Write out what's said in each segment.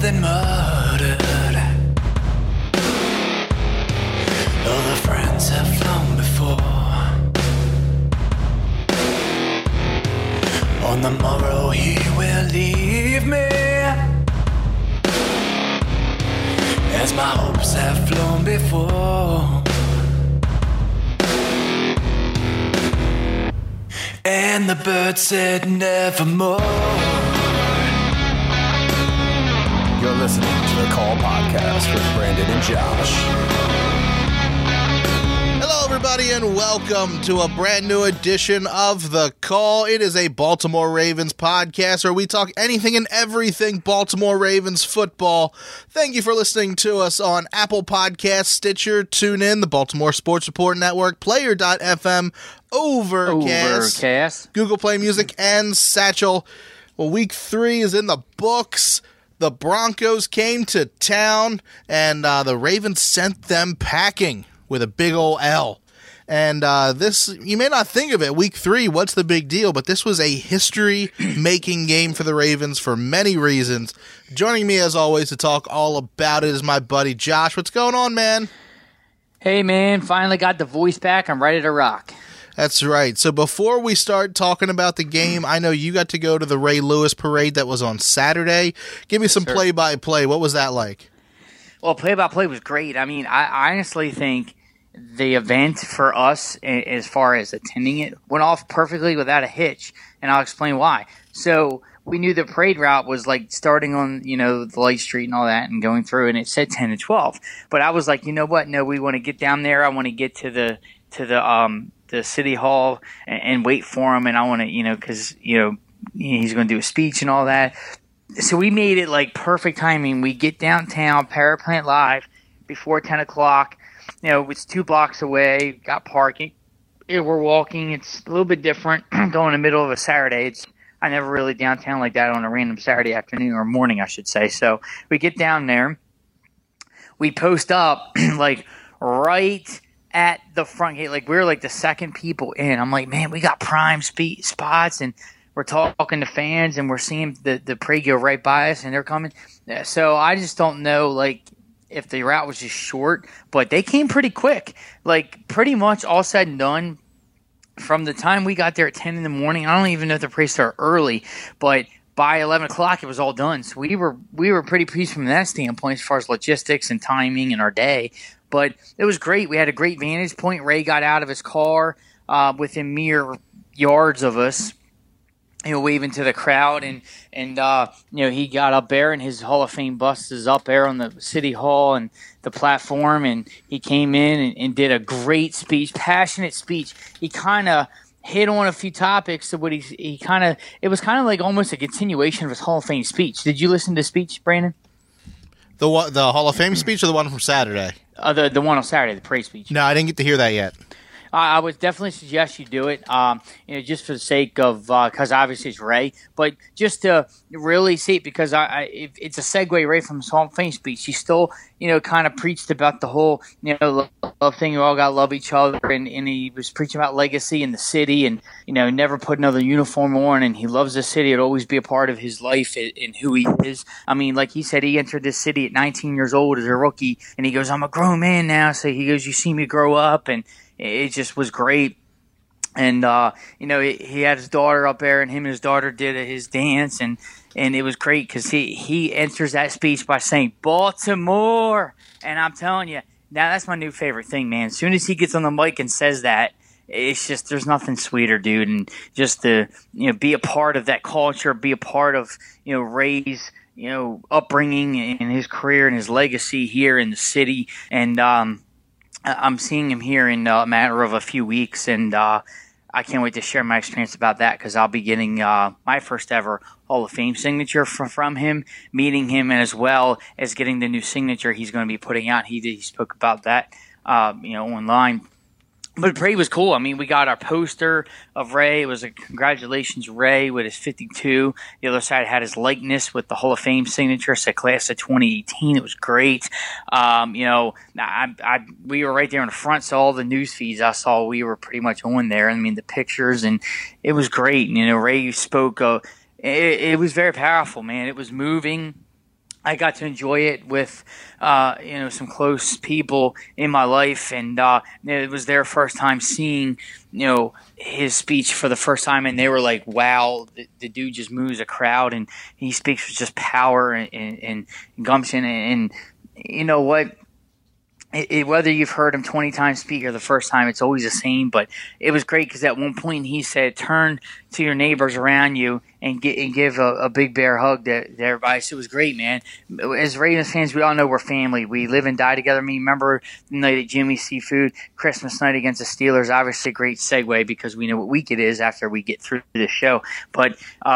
been murdered. All the friends have flown before. On the morrow he will leave me, as my hopes have flown before. And the bird said nevermore. You're listening to the Call Podcast with Brandon and Josh. Hello, everybody, and welcome to a brand new edition of The Call. It is a Baltimore Ravens podcast where we talk anything and everything Baltimore Ravens football. Thank you for listening to us on Apple Podcasts, Stitcher, TuneIn, the Baltimore Sports Report Network, Player.fm, Overcast, Google Play Music, and Satchel. Well, week 3 is in the books. The Broncos came to town, and the Ravens sent them packing with a big old L. And this, you may not think of it, week 3, what's the big deal? But this was a history-making game for the Ravens for many reasons. Joining me, as always, to talk all about it is my buddy Josh. What's going on, man? Hey, man, finally got the voice back. I'm ready to rock. That's right. So before we start talking about the game, I know you got to go to the Ray Lewis parade that was on Saturday. Give me some play-by-play. What was that like? Well, play-by-play was great. I mean, I honestly think the event for us, as far as attending it, went off perfectly without a hitch, and I'll explain why. So we knew the parade route was like starting on, the Light Street and all that and going through, and it said 10 to 12. But I was like, you know what? No, we want to get down there. I want to get to the City Hall and wait for him, and I want to, because, he's going to do a speech and all that. So we made it like perfect timing. We get downtown, Power Plant Live, before 10 o'clock. It's 2 blocks away, got parking. We're walking. It's a little bit different going in the middle of a Saturday. I never really downtown like that on a random Saturday afternoon or morning, I should say. So we get down there. We post up like right at the front gate. Like we're like the second people in. I'm like, man, we got prime spots, and we're talking to fans, and we're seeing the parade go right by us, and they're coming. So I just don't know, like, if the route was just short, but they came pretty quick. Like, pretty much all said and done, from the time we got there at 10 in the morning, I don't even know if the parade started early, but by 11 o'clock, it was all done. So we were pretty pleased from that standpoint as far as logistics and timing and our day. But it was great. We had a great vantage point. Ray got out of his car within mere yards of us, waving to the crowd, and he got up there, and his Hall of Fame bust is up there on the City Hall and the platform, and he came in and did a great speech, passionate speech. He kind of hit on a few topics of what it was kind of like almost a continuation of his Hall of Fame speech. Did you listen to the speech, Brandon? The Hall of Fame speech or the one from Saturday? The one on Saturday, the parade speech. No, I didn't get to hear that yet. I would definitely suggest you do it, just for the sake of, because obviously it's Ray, but just to really see it, because it's a segue right from his Hall of Fame speech. He still, kind of preached about the whole, love thing. We all got to love each other, and he was preaching about legacy in the city, and, never put another uniform on, and he loves the city. It'll always be a part of his life and who he is. I mean, like he said, he entered this city at 19 years old as a rookie, and he goes, I'm a grown man now, so he goes, you see me grow up, and it just was great. And, he had his daughter up there, and him and his daughter did his dance, and it was great because he enters that speech by saying, Baltimore. And I'm telling you, now that's my new favorite thing, man. As soon as he gets on the mic and says that, it's just, there's nothing sweeter, dude. And just to, be a part of that culture, be a part of, Ray's, upbringing and his career and his legacy here in the city. And, I'm seeing him here in a matter of a few weeks, and I can't wait to share my experience about that, because I'll be getting my first ever Hall of Fame signature from him, meeting him, and as well as getting the new signature he's going to be putting out. He spoke about that, online. But the parade was cool. I mean, we got our poster of Ray. It was a congratulations, Ray, with his 52. The other side had his likeness with the Hall of Fame signature, said class of 2018. It was great. We were right there in the front, so all the news feeds I saw, we were pretty much on there. I mean, the pictures, and it was great. Ray spoke. It was very powerful, man. It was moving. I got to enjoy it with, some close people in my life, and it was their first time seeing, his speech for the first time, and they were like, "Wow, the dude just moves a crowd, and he speaks with just power and gumption." And you know what? Whether you've heard him 20 times speak or the first time, it's always the same. But it was great because at one point he said, "Turn to your neighbors around you and give a big bear hug to everybody." So it was great, man. As Ravens fans, we all know we're family. We live and die together. Remember the night at Jimmy's Seafood, Christmas night against the Steelers. Obviously, a great segue because we know what week it is after we get through the show. But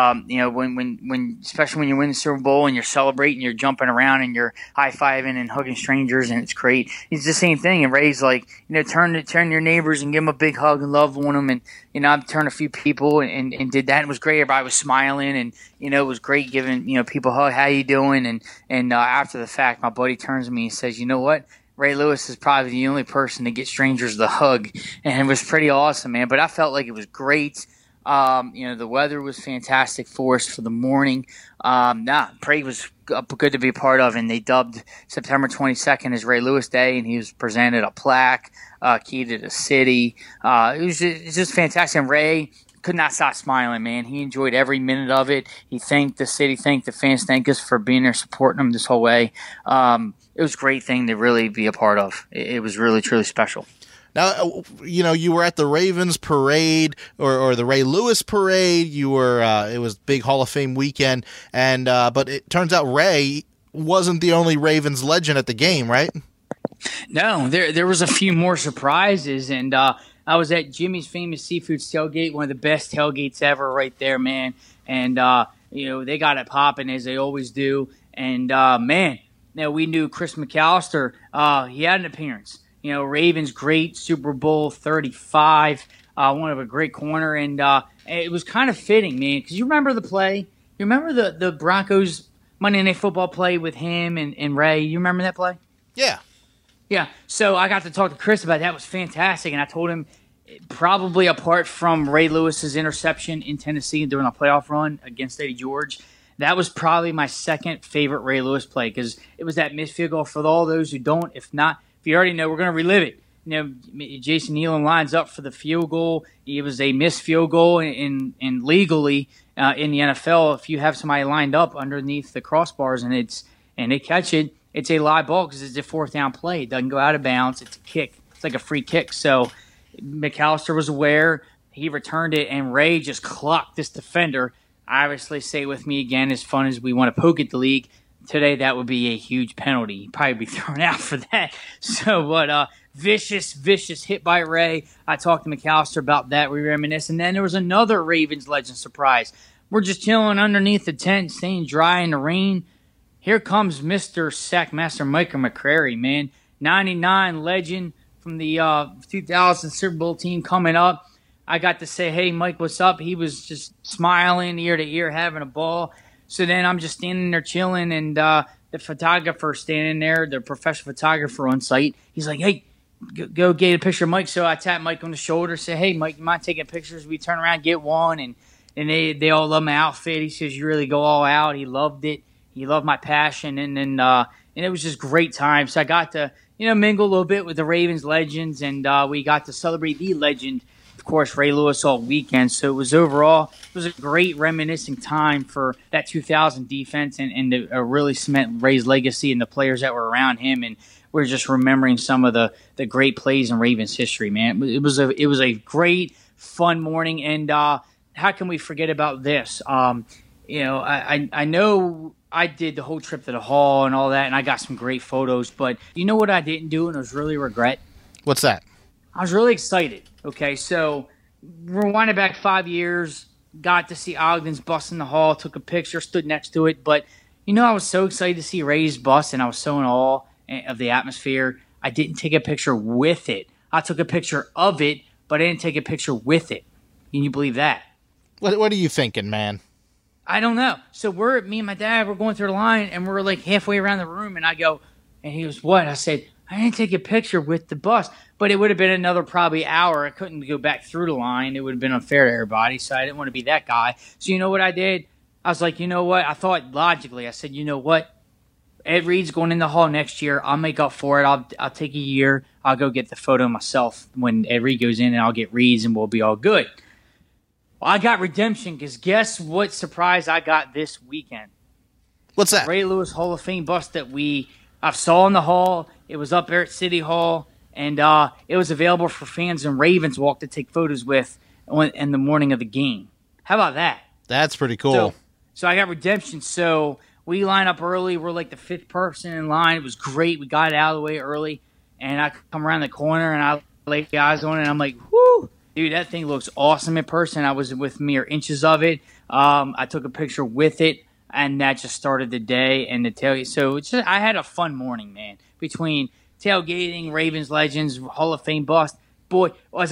when especially when you win the Super Bowl and you're celebrating, you're jumping around and you're high fiving and hugging strangers, and it's great. It's the same thing. And Ray's like, turn to your neighbors and give them a big hug and love on them. And I've turned a few people and did that. It was great. Everybody was smiling, and it was great giving people a hug. How you doing? And after the fact, my buddy turns to me and says, "You know what? Ray Lewis is probably the only person to get strangers the hug," and it was pretty awesome, man. But I felt like it was great. The weather was fantastic for us for the morning. Parade was good to be a part of, and they dubbed September 22nd as Ray Lewis Day, and he was presented a plaque, key to the city. It was just fantastic. And Ray could not stop smiling, man. He enjoyed every minute of it. He thanked the city, thanked the fans, thanked us for being there, supporting them this whole way. It was a great thing to really be a part of. It was really, truly special. Now, you were at the Ravens parade or the Ray Lewis parade. You were, it was big Hall of Fame weekend, and but it turns out Ray wasn't the only Ravens legend at the game, right? No, there was a few more surprises, and I was at Jimmy's Famous Seafood tailgate, one of the best tailgates ever, right there, man. And they got it popping as they always do. And man, we knew Chris McAllister. He had an appearance. Ravens great Super Bowl 35, one of a great corner, and it was kind of fitting, man, because you remember the play. You remember the Broncos Monday Night Football play with him and Ray. You remember that play? Yeah. Yeah. So I got to talk to Chris about that. It was fantastic, and I told him probably apart from Ray Lewis's interception in Tennessee during a playoff run against Eddie George, that was probably my second favorite Ray Lewis play because it was that missed field goal. For all those who don't, if you already know, we're going to relive it. Jason Nealon lines up for the field goal. It was a missed field goal, and legally in the NFL, if you have somebody lined up underneath the crossbars and they catch it, it's a live ball because it's a fourth down play. It doesn't go out of bounds. It's a kick. It's like a free kick. So McAllister was aware. He returned it, and Ray just clocked this defender. Obviously, say it with me again, as fun as we want to poke at the league. Today, that would be a huge penalty. He'd probably be thrown out for that. So, but vicious hit by Ray. I talked to McAllister about that. We reminisce. And then there was another Ravens legend surprise. We're just chilling underneath the tent, staying dry in the rain. Here comes Mr. Sackmaster Michael McCrary, man. 99 legend from the 2000 Super Bowl team coming up. I got to say, "Hey, Mike, what's up?" He was just smiling ear to ear, having a ball. So then I'm just standing there chilling, and the photographer standing there, the professional photographer on site, he's like, "Hey, go get a picture of Mike." So I tap Mike on the shoulder, say, "Hey, Mike, you mind taking pictures?" We turn around, get one, and they all love my outfit. He says, "You really go all out." He loved it. He loved my passion, and it was just great time. So I got to mingle a little bit with the Ravens legends, and we got to celebrate the legend, of course, Ray Lewis, all weekend. So it was a great reminiscing time for that 2000 defense and to really cement Ray's legacy and the players that were around him. And we're just remembering some of the great plays in Ravens history, man. It was a great, fun morning. And how can we forget about this? I know I did the whole trip to the hall and all that, and I got some great photos. But you know what I didn't do, and it was really regret? What's that? I was really excited. Okay, so rewinding back 5 years, got to see Ogden's bus in the hall, took a picture, stood next to it. But, I was so excited to see Ray's bus, and I was so in awe of the atmosphere. I didn't take a picture with it. I took a picture of it, but I didn't take a picture with it. Can you believe that? What are you thinking, man? I don't know. So me and my dad, we're going through the line, and we're like halfway around the room, and I go, and he goes, "What?" I said, "I didn't take a picture with the bus." But it would have been another probably hour. I couldn't go back through the line. It would have been unfair to everybody, so I didn't want to be that guy. So you know what I did? I was like, you know what? I thought logically. I said, you know what? Ed Reed's going in the Hall next year. I'll make up for it. I'll take a year. I'll go get the photo myself when Ed Reed goes in, and I'll get Reed's, and we'll be all good. Well, I got redemption because guess what surprise I got this weekend? What's that? Ray Lewis Hall of Fame bust that I saw in the Hall. It was up there at City Hall, and it was available for fans in Ravens Walk to take photos with in the morning of the game. How about that? That's pretty cool. So I got redemption. So we line up early. We're like the fifth person in line. It was great. We got it out of the way early, and I come around the corner, and I lay the eyes on it, and I'm like, whoo! Dude, that thing looks awesome in person. I was with mere inches of it. I took a picture with it, and that just started the day and the tailgate. So I had a fun morning, man, between tailgating, Ravens Legends, Hall of Fame bust. Boy,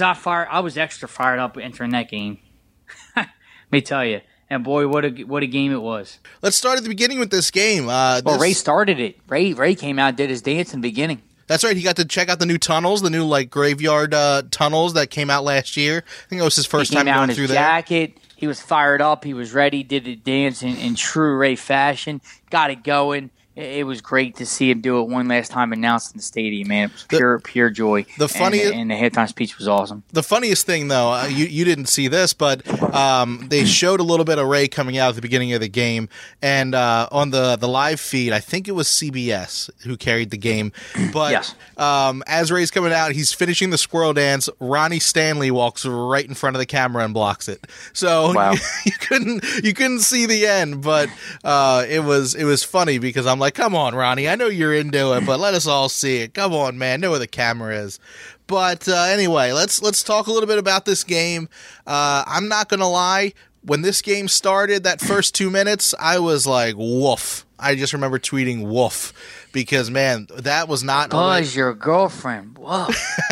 I was extra fired up entering that game. Let me tell you. And boy, what a game it was. Let's start at the beginning with this game. Ray started it. Ray came out and did his dance in the beginning. That's right. He got to check out the new tunnels, the new graveyard tunnels that came out last year. I think it was his first time going through there. Jacket. He was fired up. He was ready. Did the dance in true Ray fashion. Got it going. It was great to see him do it one last time announced in the stadium, man. It was pure joy. The funniest, and the halftime speech was awesome. The funniest thing, though, you didn't see this, but they showed a little bit of Ray coming out at the beginning of the game, and on the live feed, I think it was CBS who carried the game. But yes. As Ray's coming out, he's finishing the squirrel dance. Ronnie Stanley walks right in front of the camera and blocks it. So wow. you couldn't see the end, but it was funny because I'm like, come on, Ronnie, I know you're into it, but let us all see it. Come on, man, know where the camera is. But anyway, let's talk a little bit about this game. I'm not gonna lie, when this game started, that first 2 minutes, I was like, woof. I just remember tweeting woof because, man, that was not. Buzz, your girlfriend. Whoa.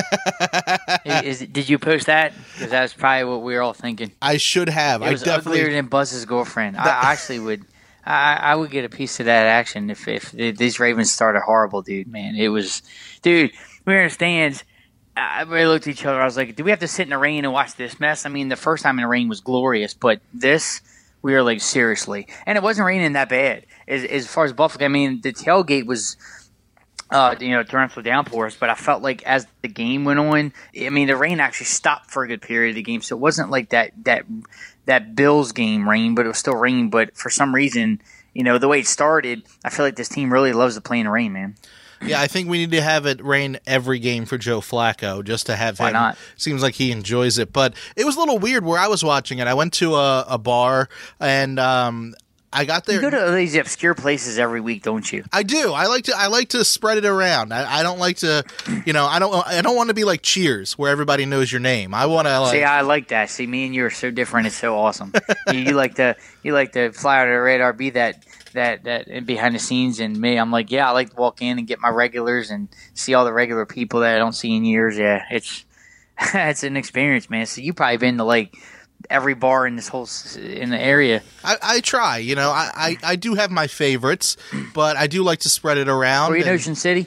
Did you post that? Because that's probably what we were all thinking. I should have. It was uglier than Buzz's girlfriend. I actually would. I would get a piece of that action if these Ravens started horrible, dude. Man, it was, dude. We were in the stands. We looked at each other. I was like, "Do we have to sit in the rain and watch this mess?" I mean, the first time in the rain was glorious, but this, we were like, seriously. And it wasn't raining that bad. As far as Buffalo, I mean, the tailgate was, torrential downpours. But I felt like as the game went on, I mean, the rain actually stopped for a good period of the game, so it wasn't like that Bills game rain, but it was still rain. But for some reason, the way it started, I feel like this team really loves to play in the rain, man. Yeah, I think we need to have it rain every game for Joe Flacco just to have him. Why not? Seems like he enjoys it. But it was a little weird where I was watching it. I went to a bar and I got there. You go to these obscure places every week, don't you? I do. I like to spread it around. I don't like to, I don't want to be like Cheers where everybody knows your name. I want to See, I like that. See, me and you are so different. It's so awesome. you like to fly under the radar, be that behind the scenes, and me, I'm like, yeah, I like to walk in and get my regulars and see all the regular people that I don't see in years. Yeah, it's an experience, man. So you probably been to like every bar in in the area. I try, I do have my favorites, but I do like to spread it around. Were you in Ocean City?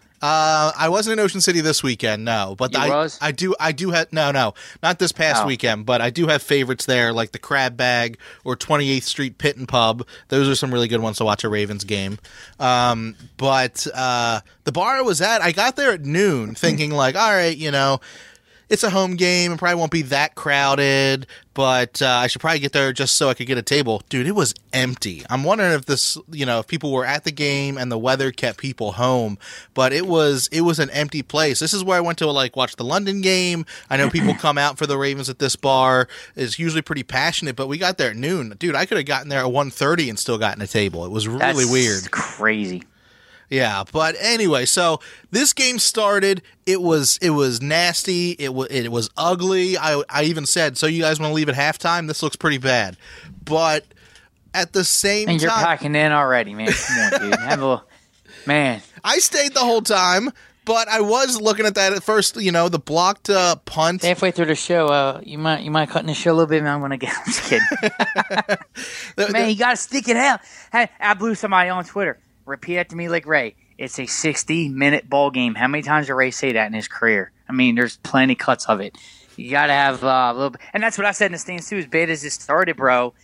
I wasn't in Ocean City this weekend, no. But I do have no, not this past weekend, but I do have favorites there, like the Crab Bag or 28th Street Pit and Pub. Those are some really good ones to watch a Ravens game. But the bar I was at, I got there at noon, thinking like, all right, it's a home game. It probably won't be that crowded, but I should probably get there just so I could get a table. Dude, it was empty. I'm wondering if this, if people were at the game and the weather kept people home, but it was an empty place. This is where I went to watch the London game. I know people come out for the Ravens at this bar. It's usually pretty passionate, but we got there at noon. Dude, I could have gotten there at 1:30 and still gotten a table. It was really weird. That's crazy. Yeah, but anyway, so this game started. It was nasty. It was ugly. I even said, so you guys want to leave at halftime? This looks pretty bad. But at the same time, and you're packing in already, man. Come on, dude. Have a man. I stayed the whole time, but I was looking at that at first. The blocked punt. Halfway through the show, you might cut in the show a little bit. Man, I'm gonna get. I'm just kidding. Man, you gotta stick it out. Hey, I blew somebody on Twitter. Repeat that to me like Ray. It's a 60-minute ball game. How many times did Ray say that in his career? I mean, there's plenty cuts of it. You got to have a little bit. And that's what I said in the stands, too. As bad as it started, bro,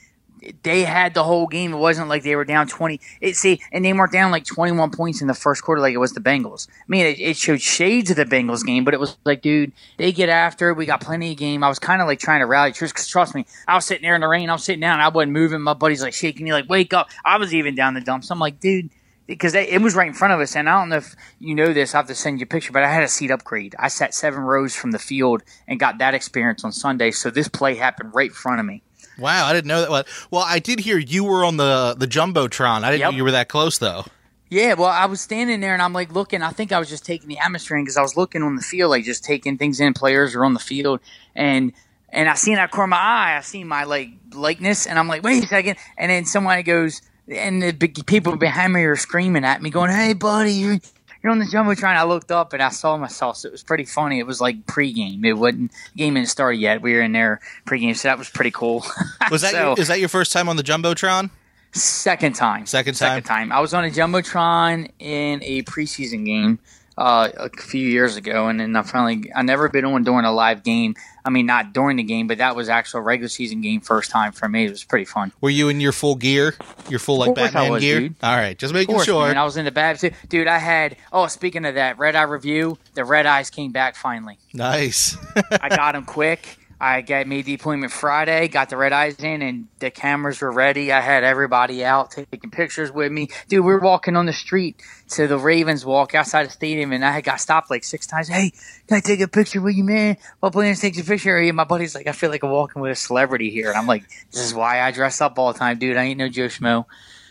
they had the whole game. It wasn't like they were down 20. And they weren't down like 21 points in the first quarter like it was the Bengals. I mean, it showed shades of the Bengals game, but it was like, dude, they get after it. We got plenty of game. I was kind of like trying to rally troops because trust me, I was sitting there in the rain. I was sitting down. I wasn't moving. My buddy's like shaking me like, wake up. I was even down the dumps. I'm like, dude, because it was right in front of us. And I don't know if you know this. I have to send you a picture, but I had a seat upgrade. I sat 7 rows from the field and got that experience on Sunday. So this play happened right in front of me. Wow, I didn't know that. Well, I did hear you were on the Jumbotron. I didn't know you were that close, though. Yeah, well, I was standing there, and I'm, like, looking. I think I was just taking the atmosphere in because I was looking on the field, like, just taking things in. Players are on the field. And I seen out of the corner of my eye, I seen my, like, likeness, and I'm like, wait a second. And then somebody goes, and the big people behind me are screaming at me, going, hey, buddy, you're on the Jumbotron. I looked up and I saw myself, so it was pretty funny. It was like pregame. It wasn't the game didn't start yet. We were in there pregame, so that was pretty cool. Was that is that your first time on the Jumbotron? Second time. Second time. I was on a Jumbotron in a preseason game a few years ago, and then I never been on during a live game. I mean, not during the game, but that was actual regular season game first time for me. It was pretty fun. Were you in your full gear? Your full like Batman gear? Dude. All right, just making sure. Man, I was in the bad suit. Dude, I had speaking of that, Red Eye Review, the red eyes came back finally. Nice. I got them quick. I made the appointment Friday, got the red eyes in, and the cameras were ready. I had everybody out taking pictures with me. Dude, we were walking on the street to the Ravens walk outside the stadium, and I had got stopped like 6 times. Hey, can I take a picture with you, man? My plans takes a picture. And my buddy's like, I feel like I'm walking with a celebrity here. And I'm like, this is why I dress up all the time, dude. I ain't no Joe Schmo.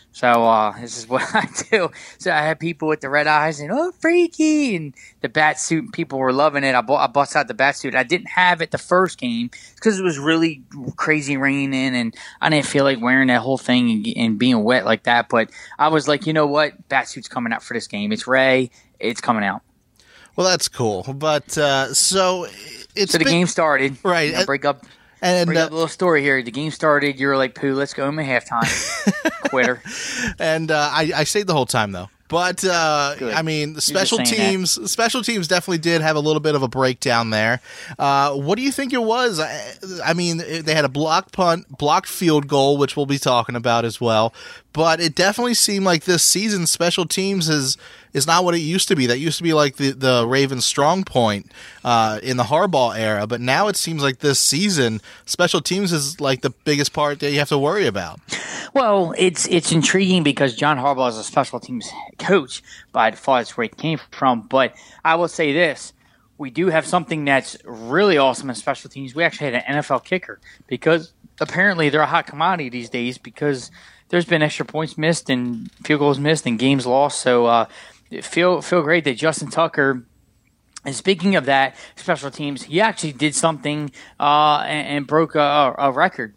So this is what I do. So I had people with the red eyes and freaky, and the bat suit. People were loving it. I bust out the bat suit. I didn't have it the first game because it was really crazy raining, and I didn't feel like wearing that whole thing and being wet like that. But I was like, you know what, bat suit's coming out for this game. It's Ray. It's coming out. Well, that's cool. But so the game started. Right. Break up. And a little story here. The game started. You were like, "Pooh, let's go home at halftime." Quitter. And I stayed the whole time though. But I mean, the special teams definitely did have a little bit of a breakdown there. What do you think it was? I mean, they had a blocked punt, blocked field goal, which we'll be talking about as well. But it definitely seemed like this season special teams is not what it used to be. That used to be like the Ravens' strong point in the Harbaugh era. But now it seems like this season special teams is like the biggest part that you have to worry about. Well, it's intriguing because John Harbaugh is a special teams coach by default. That's where it came from. But I will say this. We do have something that's really awesome in special teams. We actually had an NFL kicker because apparently they're a hot commodity these days because there's been extra points missed and field goals missed and games lost. So feel great that Justin Tucker. And speaking of that, special teams, he actually did something and broke a record.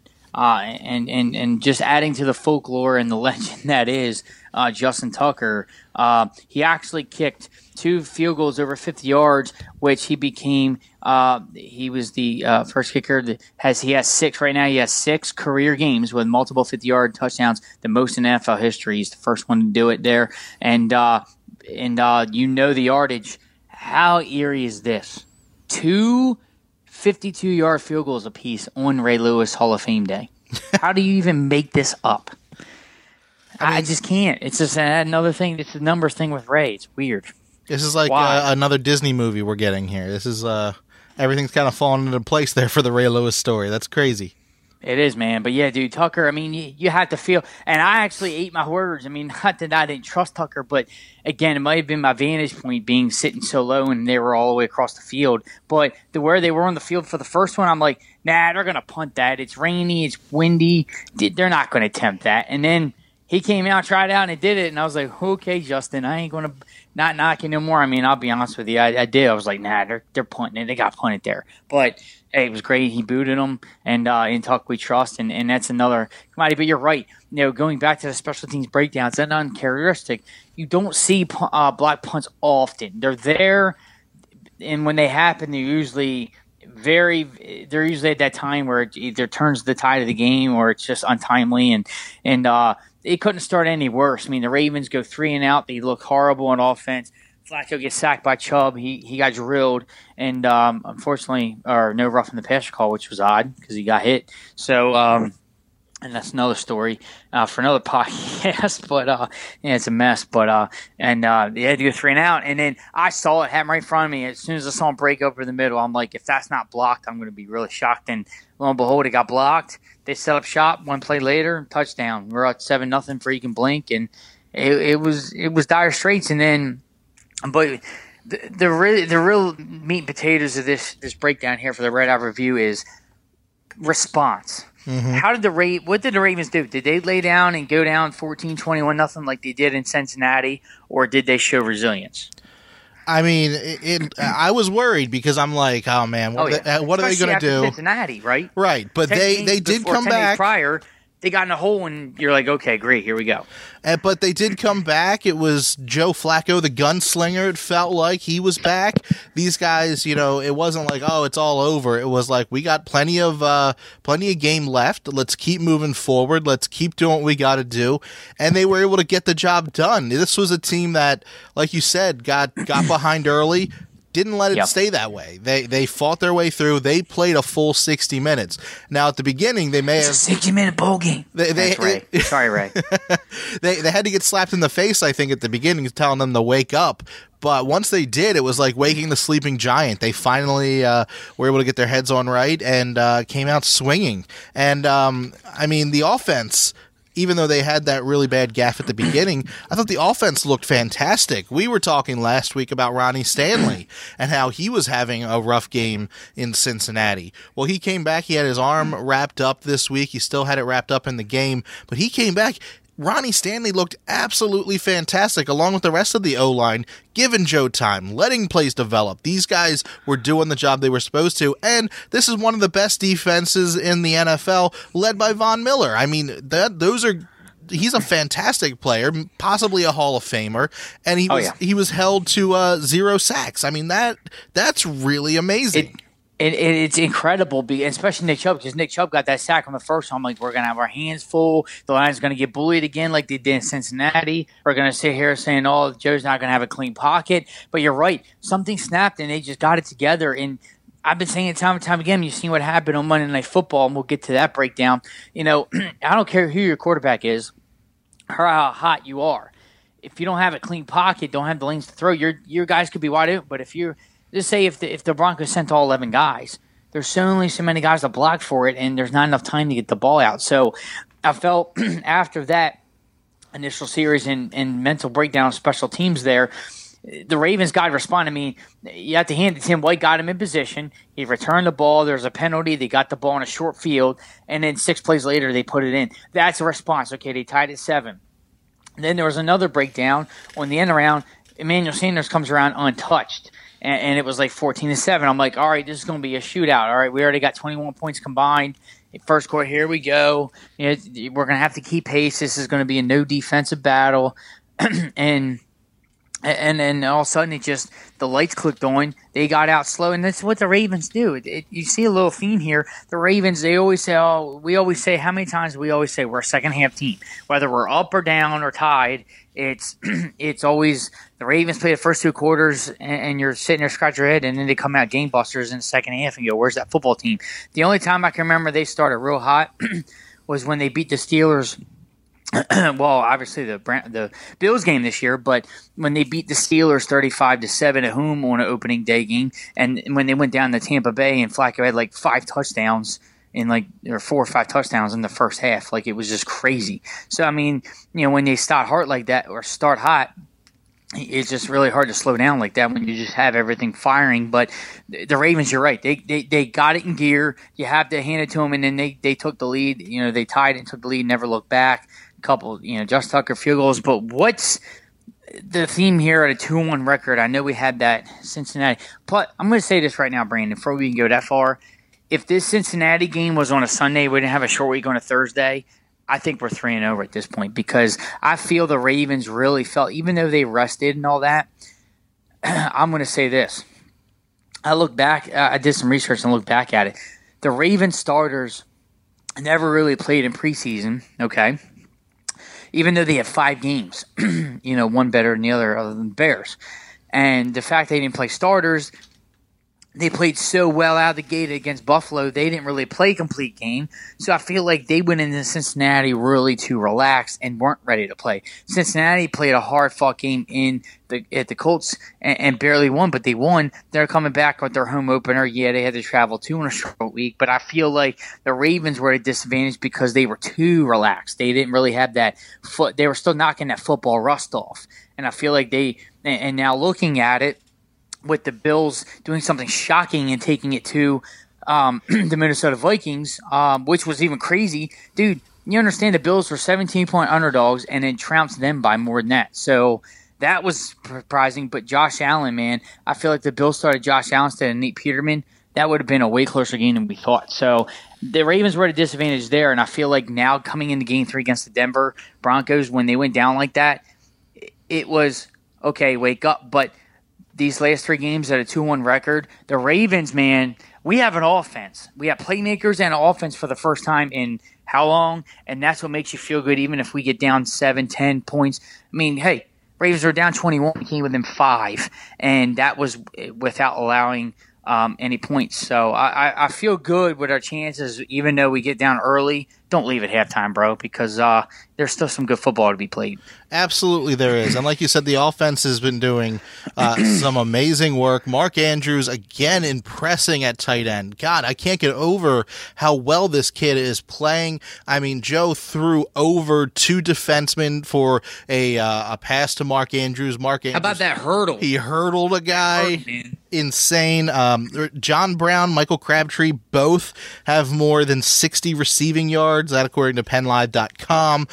And just adding to the folklore and the legend that is Justin Tucker, he actually kicked 2 field goals over 50 yards, which he became. He was the first kicker that he has 6 right now. He has 6 career games with multiple 50-yard touchdowns, the most in NFL history. He's the first one to do it there, and you know the yardage. How eerie is this? 2 52-yard field goals apiece on Ray Lewis Hall of Fame Day. How do you even make this up? I just can't. It's just another thing. It's a numbers thing with Ray. It's weird. This is like another Disney movie we're getting here. This is everything's kind of falling into place there for the Ray Lewis story. That's crazy. It is, man. But yeah, dude, Tucker, I mean, you have to feel, and I actually ate my words. I mean, not that I didn't trust Tucker, but again, it might have been my vantage point being sitting so low and they were all the way across the field. But where they were on the field for the first one, I'm like, nah, they're going to punt that. It's rainy, it's windy. They're not going to attempt that. And then he came out, tried out, and it did it. And I was like, okay, Justin, I ain't going to not knock you no more. I mean, I'll be honest with you. I did. I was like, nah, they're punting it. They got punted there. But hey, it was great. He booted them, and in Tuck we trust, and that's another commodity. But you're right. You know, going back to the special teams breakdowns, that's an uncharacteristic. You don't see block punts often. They're there, and when they happen, they're usually at that time where it either turns the tide of the game or it's just untimely, and it couldn't start any worse. I mean, the Ravens go 3 and out. They look horrible on offense. Flacco gets sacked by Chubb. He got drilled, and unfortunately, or no roughing the passer call, which was odd because he got hit. So and that's another story for another podcast. But yeah, it's a mess. But they had to go 3 and out, and then I saw it happen right in front of me. As soon as I saw him break over the middle, I'm like, if that's not blocked, I'm going to be really shocked. And lo and behold, it got blocked. They set up shop. 1 play later, touchdown. We're up 7-0 before you can blink, and it was dire straits. And then, but the real meat and potatoes of this breakdown here for the Red Eye Review is response. How did what did the Ravens do? Did they lay down and go down 14-21 like they did in Cincinnati, or did they show resilience? I mean, I was worried because I'm like, oh man, what are they going to do? Cincinnati, right? Right, but they did come back. Prior, they got in a hole, and you're like, okay, great, here we go. But they did come back. It was Joe Flacco, the gunslinger. It felt like he was back. These guys, it wasn't like, oh, it's all over. It was like, we got plenty of game left. Let's keep moving forward. Let's keep doing what we got to do. And they were able to get the job done. This was a team that, like you said, got behind early. Didn't let it stay that way. They fought their way through. They played a full 60 minutes. Now, at the beginning, they may have... It's a 60-minute bowl game. That's Ray. Sorry, Ray. They had to get slapped in the face, I think, at the beginning, telling them to wake up. But once they did, it was like waking the sleeping giant. They finally were able to get their heads on right and came out swinging. And, the offense... Even though they had that really bad gaffe at the beginning, I thought the offense looked fantastic. We were talking last week about Ronnie Stanley and how he was having a rough game in Cincinnati. Well, he came back. He had his arm wrapped up this week. He still had it wrapped up in the game, but he came back. Ronnie Stanley looked absolutely fantastic, along with the rest of the O-line, giving Joe time, letting plays develop. These guys were doing the job they were supposed to, and this is one of the best defenses in the NFL, led by Von Miller. I mean, he's a fantastic player, possibly a Hall of Famer, and he was held to 0 sacks. I mean, that's really amazing. It's incredible, especially Nick Chubb, because Nick Chubb got that sack on the first one. I'm like, we're going to have our hands full. The Lions going to get bullied again like they did in Cincinnati. We're going to sit here saying, oh, Joe's not going to have a clean pocket. But you're right. Something snapped, and they just got it together. And I've been saying it time and time again. You've seen what happened on Monday Night Football, and we'll get to that breakdown. I don't care who your quarterback is or how hot you are. If you don't have a clean pocket, don't have the lanes to throw, your guys could be wide open. But if you're just say if the Broncos sent all 11 guys, there's only so many guys to block for it, and there's not enough time to get the ball out. So I felt after that initial series and mental breakdown of special teams there, the Ravens got to respond. I mean, you have to hand it to Tim White, got him in position. He returned the ball. There's a penalty. They got the ball in a short field, and then 6 plays later they put it in. That's a response. Okay, they tied at 7. Then there was another breakdown on the end around. Emmanuel Sanders comes around untouched. And it was like 14-7. I'm like, all right, this is going to be a shootout. All right, we already got 21 points combined. First quarter, here we go. We're going to have to keep pace. This is going to be a no defensive battle. and then all of a sudden, the lights clicked on. They got out slow, and that's what the Ravens do. You see a little theme here. The Ravens, they always say, how many times do we always say we're a second-half team? Whether we're up or down or tied, it's always the Ravens play the first 2 quarters, and you're sitting there scratching your head, and then they come out game busters in the second half and go, where's that football team? The only time I can remember they started real hot was when they beat the Steelers. Well, obviously the Bills game this year, but when they beat the Steelers 35-7 at home on an opening day game, and when they went down to Tampa Bay and Flacco had like 5 touchdowns or 4 or 5 touchdowns in the first half, like it was just crazy. So I mean, when they start hot like that or start hot, it's just really hard to slow down like that when you just have everything firing. But the Ravens, you're right. They got it in gear. You have to hand it to them, and then they took the lead. They tied it and took the lead, never looked back. A couple, Josh Tucker field goals. But what's the theme here at a 2-1 record? I know we had that Cincinnati. But I'm going to say this right now, Brandon, before we can go that far. If this Cincinnati game was on a Sunday, we didn't have a short week on a Thursday, I think we're 3-0 at this point, because I feel the Ravens really felt, even though they rested and all that, I'm going to say this. I look back, I did some research and looked back at it. The Ravens starters never really played in preseason, okay? Even though they had 5 games, one better than the other than the Bears. And the fact they didn't play starters, they played so well out of the gate against Buffalo, they didn't really play a complete game. So I feel like they went into Cincinnati really too relaxed and weren't ready to play. Cincinnati played a hard-fought game at the Colts and barely won, but they won. They're coming back with their home opener. Yeah, they had to travel 2 in a short week, but I feel like the Ravens were at a disadvantage because they were too relaxed. They didn't really have that foot. They were still knocking that football rust off. And I feel like and now looking at it, with the Bills doing something shocking and taking it to the Minnesota Vikings, which was even crazy. Dude, you understand the Bills were 17-point underdogs and then trounced them by more than that. So that was surprising. But Josh Allen, man, I feel like the Bills started Josh Allen instead of Nate Peterman. That would have been a way closer game than we thought. So the Ravens were at a disadvantage there, and I feel like now coming into Game 3 against the Denver Broncos, when they went down like that, it was, okay, wake up. But these last 3 games at a 2-1 record, the Ravens, man, we have an offense. We have playmakers and an offense for the first time in how long? And that's what makes you feel good even if we get down 7, 10 points. I mean, hey, Ravens are down 21. We came within 5, and that was without allowing any points. So I feel good with our chances, even though we get down early. Don't leave at halftime, bro, because there's still some good football to be played. Absolutely there is. And like you said, the offense has been doing some amazing work. Mark Andrews, again, impressing at tight end. God, I can't get over how well this kid is playing. I mean, Joe threw over 2 defensemen for a pass to Mark Andrews. Mark Andrews, how about that hurdle? He hurdled a guy. Insane. John Brown, Michael Crabtree, both have more than 60 receiving yards. That according to PennLive.com.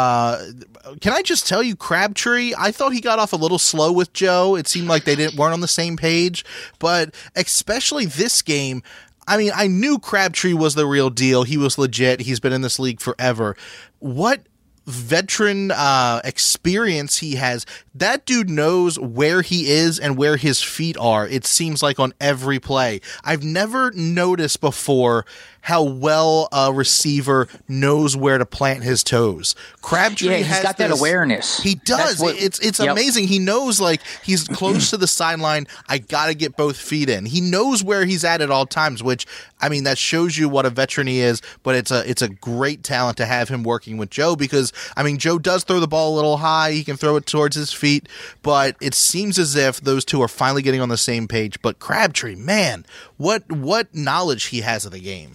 Can I just tell you, Crabtree, I thought he got off a little slow with Joe. It seemed like they weren't on the same page, but especially this game, I mean, I knew Crabtree was the real deal. He was legit. He's been in this league forever. What veteran experience he has. That dude knows where he is and where his feet are, it seems like, on every play. I've never noticed before how well a receiver knows where to plant his toes. Crabtree he's has got that awareness. He does. It's amazing. He knows, like, he's close to the sideline. I got to get both feet in. He knows where he's at all times, which, I mean, that shows you what a veteran he is, but it's a great talent to have him working with Joe because, I mean, Joe does throw the ball a little high. He can throw it towards his feet, but it seems as if those two are finally getting on the same page. But Crabtree, man, what knowledge he has of the game.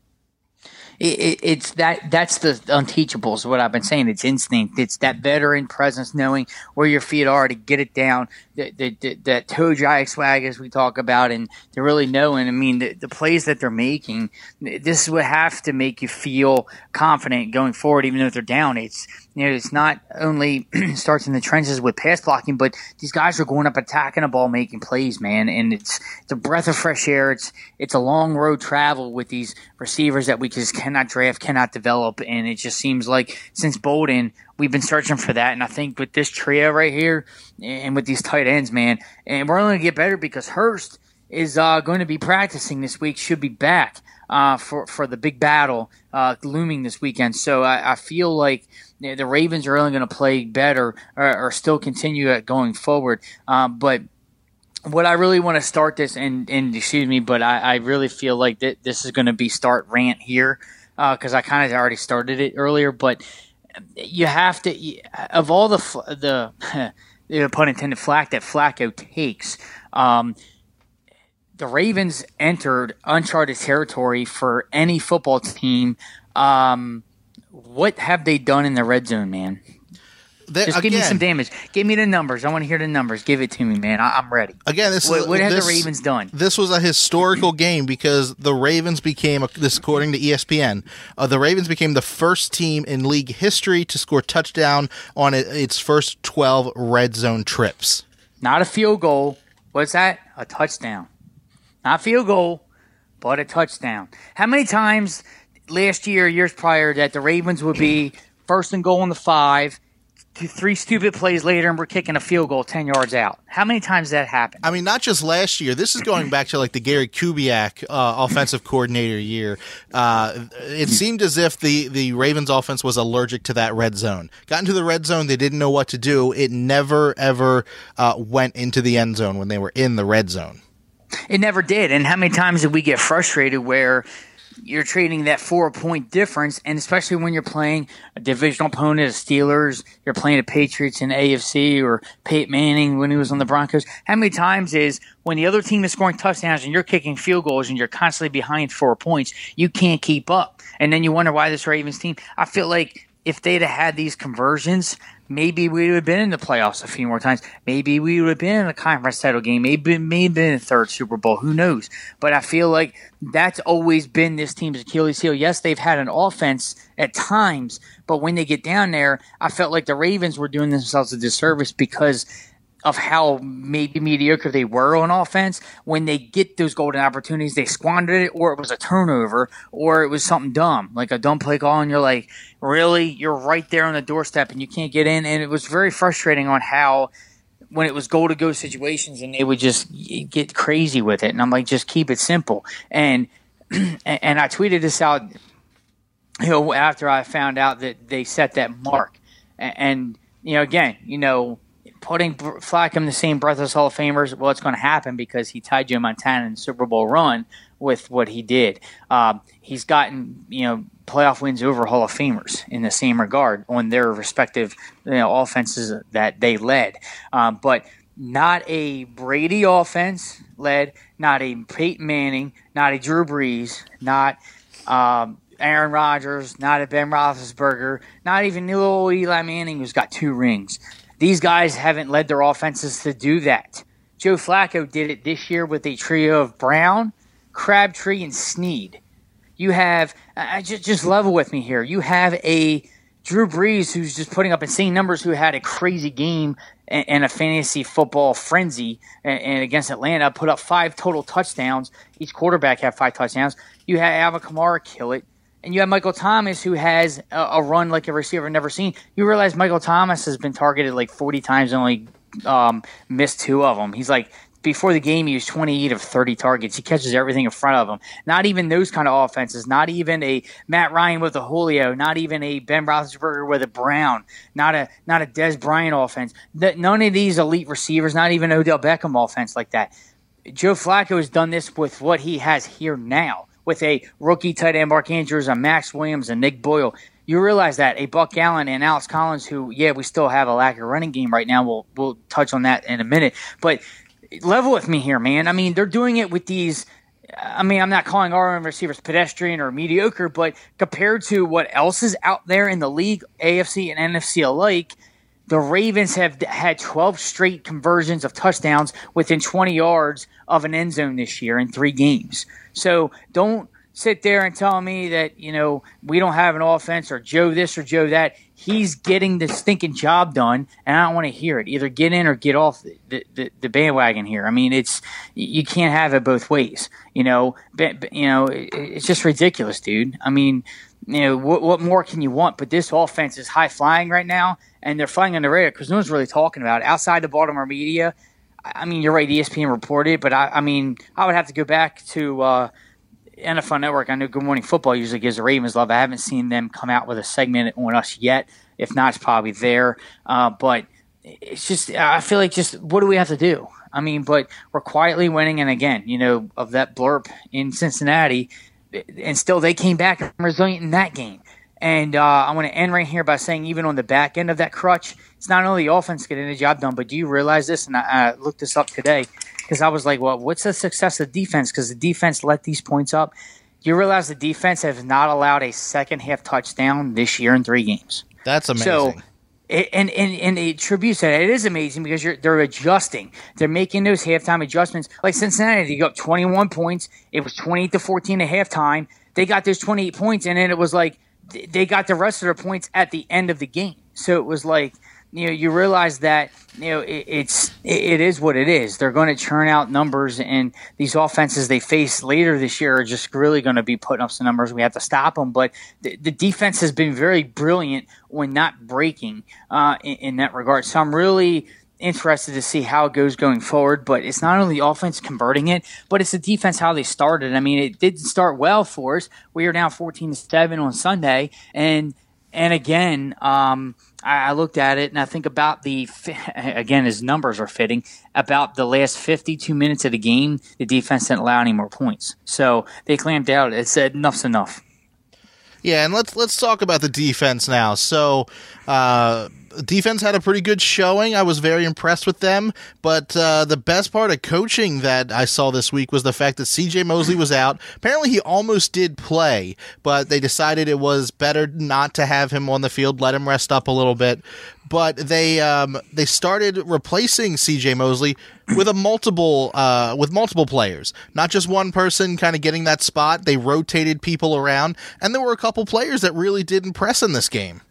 It's that's the unteachables, what I've been saying. It's instinct. It's that veteran presence, knowing where your feet are to get it down, that toe drag swag as we talk about, and to really know. And I mean, the plays that they're making, this would have to make you feel confident going forward, even though they're down. It's not only starts in the trenches with pass blocking, but these guys are going up, attacking the ball, making plays, man. And it's a breath of fresh air. It's a long road travel with these receivers that we just cannot draft, cannot develop. And it just seems like since Bolden, we've been searching for that. And I think with this trio right here and with these tight ends, man, and we're only going to get better because Hurst is going to be practicing this week, should be back for the big battle looming this weekend. So I feel like the Ravens are only going to play better or still continue it going forward. But what I really want to start this, and excuse me, but I really feel like this is going to be start rant here because I kind of already started it earlier. But you have to, of all the pun intended, flack that Flacco takes, the Ravens entered uncharted territory for any football team. What have they done in the red zone, man? Just give me some damage. Give me the numbers. I want to hear the numbers. Give it to me, man. I'm ready. Again, what have the Ravens done? This was a historical game because the Ravens became, this according to ESPN, the Ravens became the first team in league history to score touchdown on its first 12 red zone trips. Not a field goal. What's that? A touchdown. Not field goal, but a touchdown. How many times last year, years prior, that the Ravens would be first and goal on the 5, 3 stupid plays later, and we're kicking a field goal 10 yards out? How many times that happened? I mean, not just last year. This is going back to like the Gary Kubiak offensive coordinator year. It seemed as if the Ravens offense was allergic to that red zone. Got into the red zone, they didn't know what to do. It never, ever went into the end zone when they were in the red zone. It never did. And how many times did we get frustrated where you're trading that 4-point difference, and especially when you're playing a divisional opponent, the Steelers, you're playing the Patriots in AFC, or Peyton Manning when he was on the Broncos. How many times is when the other team is scoring touchdowns and you're kicking field goals and you're constantly behind 4 points, you can't keep up. And then you wonder why this Ravens team, I feel like if they'd have had these conversions, maybe we would have been in the playoffs a few more times. Maybe we would have been in a conference title game. Maybe been in the third Super Bowl. Who knows? But I feel like that's always been this team's Achilles heel. Yes, they've had an offense at times, but when they get down there, I felt like the Ravens were doing themselves a disservice because of how maybe mediocre they were on offense. When they get those golden opportunities, they squandered it, or it was a turnover, or it was something dumb, like a dumb play call, and you're like, really? You're right there on the doorstep and you can't get in? And it was very frustrating on how when it was goal-to-go situations and they would just get crazy with it. And I'm like, just keep it simple. And I tweeted this out, after I found out that they set that mark. And again, putting Flacco in the same breath as Hall of Famers, well, it's going to happen because he tied Joe Montana in the Super Bowl run with what he did. He's gotten, playoff wins over Hall of Famers in the same regard on their respective, offenses that they led. But not a Brady offense led, not a Peyton Manning, not a Drew Brees, not Aaron Rodgers, not a Ben Roethlisberger, not even little Eli Manning, who's got 2 rings. These guys haven't led their offenses to do that. Joe Flacco did it this year with a trio of Brown, Crabtree, and Snead. You have just level with me here. You have a Drew Brees who's just putting up insane numbers, who had a crazy game and a fantasy football frenzy and against Atlanta, put up 5 total touchdowns. Each quarterback had 5 touchdowns. You had Alvin Kamara kill it. And you have Michael Thomas, who has a run like a receiver never seen. You realize Michael Thomas has been targeted like 40 times and only missed 2 of them. He's like, before the game, he was 28 of 30 targets. He catches everything in front of him. Not even those kind of offenses. Not even a Matt Ryan with a Julio. Not even a Ben Roethlisberger with a Brown. Not a Dez Bryant offense. None of these elite receivers. Not even Odell Beckham offense like that. Joe Flacco has done this with what he has here now, with a rookie tight end, Mark Andrews, a Max Williams, and Nick Boyle. You realize that a Buck Allen and Alex Collins, who, we still have a lack of running game right now. We'll touch on that in a minute. But level with me here, man. I mean, they're doing it with these. I mean, I'm not calling our receivers pedestrian or mediocre, but compared to what else is out there in the league, AFC and NFC alike, the Ravens have had 12 straight conversions of touchdowns within 20 yards of an end zone this year in 3 games. So don't sit there and tell me that, we don't have an offense or Joe this or Joe that. He's getting the stinking job done, and I don't want to hear it. Either get in or get off the bandwagon here. I mean, you can't have it both ways. It's just ridiculous, dude. I mean, what more can you want? But this offense is high flying right now, and they're flying on the radar because no one's really talking about it outside the Baltimore media. I mean, you're right, ESPN reported it, but I mean, I would have to go back to NFL Network. I know Good Morning Football usually gives the Ravens love. I haven't seen them come out with a segment on us yet. If not, it's probably there. But it's just, I feel like just what do we have to do? I mean, but we're quietly winning. And again, of that blurb in Cincinnati, and still they came back resilient in that game. And I want to end right here by saying even on the back end of that crutch, it's not only the offense getting the job done, but do you realize this? And I looked this up today because I was like, well, what's the success of the defense? Because the defense let these points up. You realize the defense has not allowed a second-half touchdown this year in 3 games. That's amazing. So, and it attributes that. It is amazing because they're adjusting. They're making those halftime adjustments. Like Cincinnati, they got 21 points. It was 28-14 at halftime. They got those 28 points, and then it was like they got the rest of their points at the end of the game. So it was like, you realize that, it is what it is. They're going to churn out numbers, and these offenses they face later this year are just really going to be putting up some numbers. We have to stop them, but the defense has been very brilliant when not breaking in that regard. So I'm really interested to see how it goes going forward, but it's not only the offense converting it, but it's the defense, how they started. I mean, it did start well for us. We were down 14-7 on Sunday, and And again, I looked at it and I think about again, his numbers are fitting. About the last 52 minutes of the game, the defense didn't allow any more points. So they clamped out. It said enough's enough. Yeah, and let's talk about the defense now. So, defense had a pretty good showing. I was very impressed with them. But the best part of coaching that I saw this week was the fact that C.J. Mosley was out. Apparently, he almost did play, but they decided it was better not to have him on the field, let him rest up a little bit. But they started replacing C.J. Mosley with multiple players, not just one person kind of getting that spot. They rotated people around, and there were a couple players that really did impress in this game.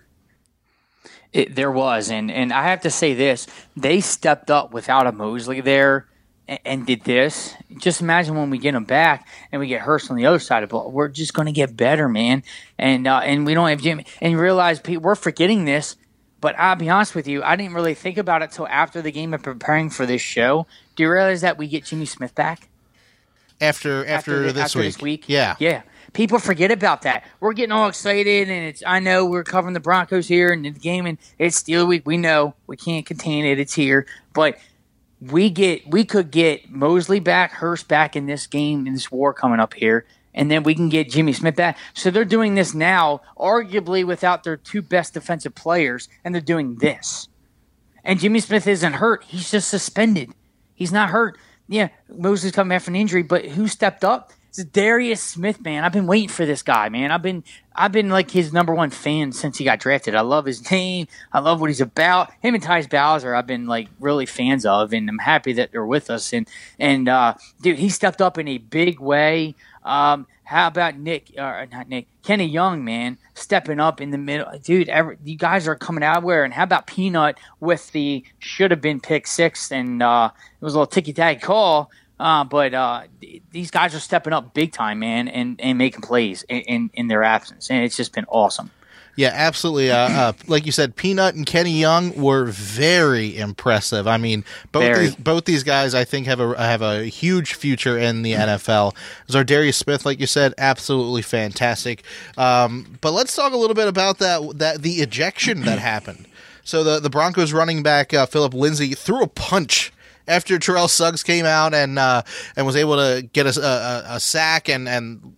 There was, and I have to say this: they stepped up without a Mosley there and did this. Just imagine when we get him back and we get Hurst on the other side of the ball. We're just going to get better, man. And we don't have Jimmy. And you realize we're forgetting this. But I'll be honest with you, I didn't really think about it till after the game of preparing for this show. Do you realize that we get Jimmy Smith back? After this week? Yeah. Yeah. People forget about that. We're getting all excited, and I know we're covering the Broncos here and the game, and it's Steelers week. We know we can't contain it. It's here. But we could get Mosley back, Hurst back in this game, in this war coming up here. And then we can get Jimmy Smith back. So they're doing this now, arguably without their two best defensive players, and they're doing this. And Jimmy Smith isn't hurt. He's just suspended. He's not hurt. Yeah, Mosley's coming back from an injury, but who stepped up? It's Darius Smith, man. I've been waiting for this guy, man. I've been like his number one fan since he got drafted. I love his name. I love what he's about. Him and Tyus Bowser, I've been like really fans of, and I'm happy that they're with us. And dude, he stepped up in a big way. How about Kenny Young, man, stepping up in the middle. Dude, you guys are coming out where? And how about Peanut with the should have been pick six, and it was a little ticky-tacky call. But these guys are stepping up big time, man, and making plays in their absence. And it's just been awesome. Yeah, absolutely. Like you said, Peanut and Kenny Young were very impressive. I mean, both these guys, I think, have a huge future in the NFL. Za'Darius Smith, like you said, absolutely fantastic. But let's talk a little bit about the ejection that happened. So the Broncos running back Philip Lindsay threw a punch after Terrell Suggs came out and was able to get a sack, and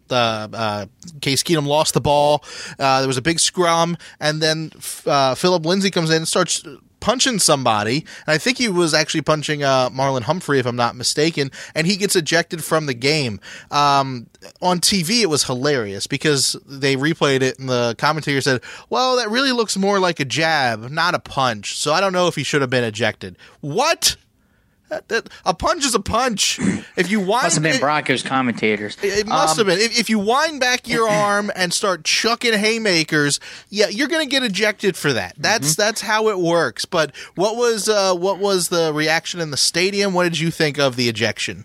Case Keenum lost the ball. There was a big scrum, and then Philip Lindsay comes in and starts punching somebody, and I think he was actually punching Marlon Humphrey, if I'm not mistaken, and he gets ejected from the game. On TV, it was hilarious because they replayed it, and the commentator said, well, that really looks more like a jab, not a punch, so I don't know if he should have been ejected. What? A punch is a punch. If you wind, must have been Broncos commentators. It must have been. If you wind back your arm and start chucking haymakers, yeah, you're going to get ejected for that. That's how it works. But what was the reaction in the stadium? What did you think of the ejection?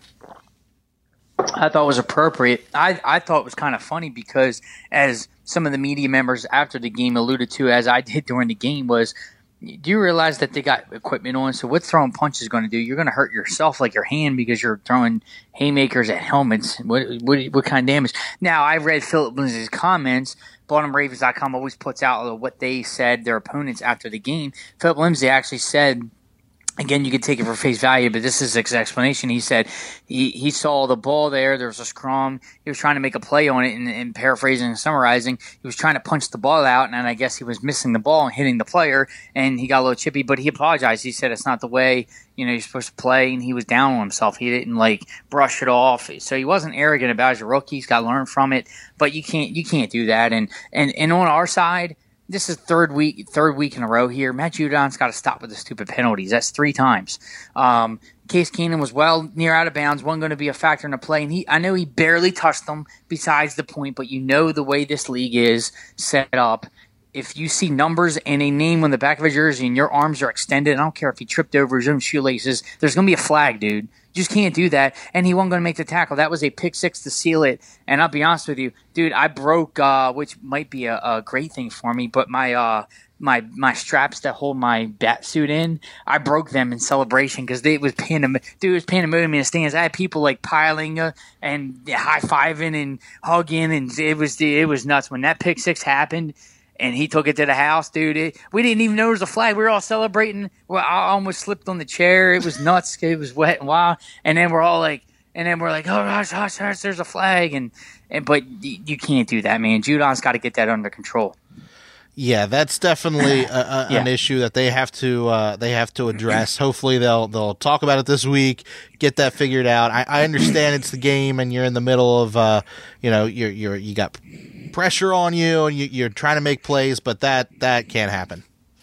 I thought it was appropriate. I thought it was kind of funny because, as some of the media members after the game alluded to, as I did during the game, was, do you realize that they got equipment on? So what throwing punches going to do? You're going to hurt yourself, like your hand, because you're throwing haymakers at helmets. What kind of damage? Now, I read Philip Lindsay's comments. BaltimoreRavens.com always puts out what they said, their opponents, after the game. Philip Lindsay actually said, again, you can take it for face value, but this is his explanation. He said he saw the ball there. There was a scrum. He was trying to make a play on it, and paraphrasing and summarizing, he was trying to punch the ball out, and I guess he was missing the ball and hitting the player, and he got a little chippy, but he apologized. He said it's not the way you're supposed to play, and he was down on himself. He didn't brush it off, so he wasn't arrogant about it. He's a rookie. He's got to learn from it, but you can't do that. And on our side, this is third week in a row here. Matt Judon's got to stop with the stupid penalties. That's 3 times. Case Keenum was well near out of bounds. Wasn't going to be a factor in the play. And I know he barely touched them besides the point, but the way this league is set up, if you see numbers and a name on the back of a jersey and your arms are extended, I don't care if he tripped over his own shoelaces, there's going to be a flag, dude. You just can't do that, and he wasn't going to make the tackle. That was a pick six to seal it, and I'll be honest with you, dude, I broke, which might be a great thing for me, but my straps that hold my bat suit in, I broke them in celebration because it was pandemonium in the stands. I had people piling and high-fiving and hugging, and it was nuts. When that pick six happened, and he took it to the house, dude. We didn't even know there was a flag. We were all celebrating. Well, I almost slipped on the chair. It was nuts. It was wet and wild. And then we're like, oh gosh, there's a flag. But you can't do that, man. Judon's got to get that under control. Yeah, that's definitely an issue that they have to address. Hopefully they'll talk about it this week, get that figured out. I understand it's the game and you're in the middle of you got pressure on you and you're trying to make plays, but that can't happen.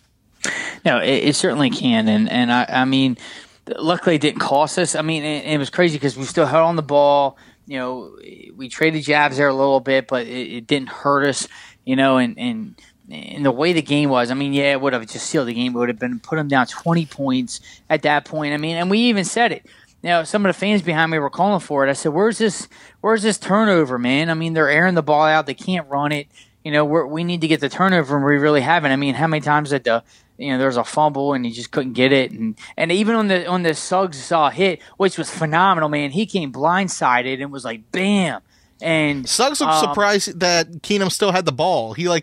No, it certainly can, and I mean, luckily it didn't cost us. I mean, it was crazy because we still held on the ball. You know, we traded jabs there a little bit, but it didn't hurt us. You know, and the way the game was, I mean, yeah, it would have just sealed the game. It would have been put them down 20 points at that point. I mean, and we even said it. Now, some of the fans behind me were calling for it. I said, "Where's this turnover, man? I mean, they're airing the ball out. They can't run it. You know, we need to get the turnover, and we really haven't. I mean, how many times did there's a fumble and he just couldn't get it, and even on the Suggs hit, which was phenomenal, man. He came blindsided and was like, bam." And Suggs looked surprised that Keenum still had the ball. He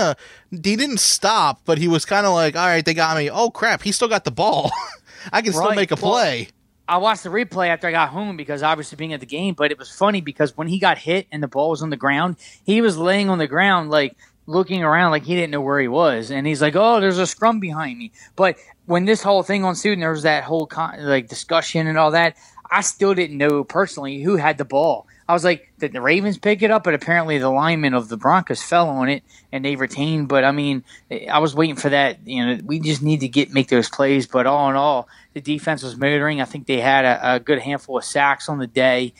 he didn't stop, but he was kind of like, all right, they got me. Oh crap, he still got the ball. I can still make a play. I watched the replay after I got home because obviously being at the game, but it was funny because when he got hit and the ball was on the ground, he was laying on the ground like looking around like he didn't know where he was. And he's like, oh, there's a scrum behind me. But when this whole thing ensued and there was that whole discussion and all that, I still didn't know personally who had the ball. I was like, did the Ravens pick it up? But apparently the linemen of the Broncos fell on it and they retained. But I mean, I was waiting for that. You know, we just need to make those plays. But all in all, the defense was motoring. I think they had a good handful of sacks on the day.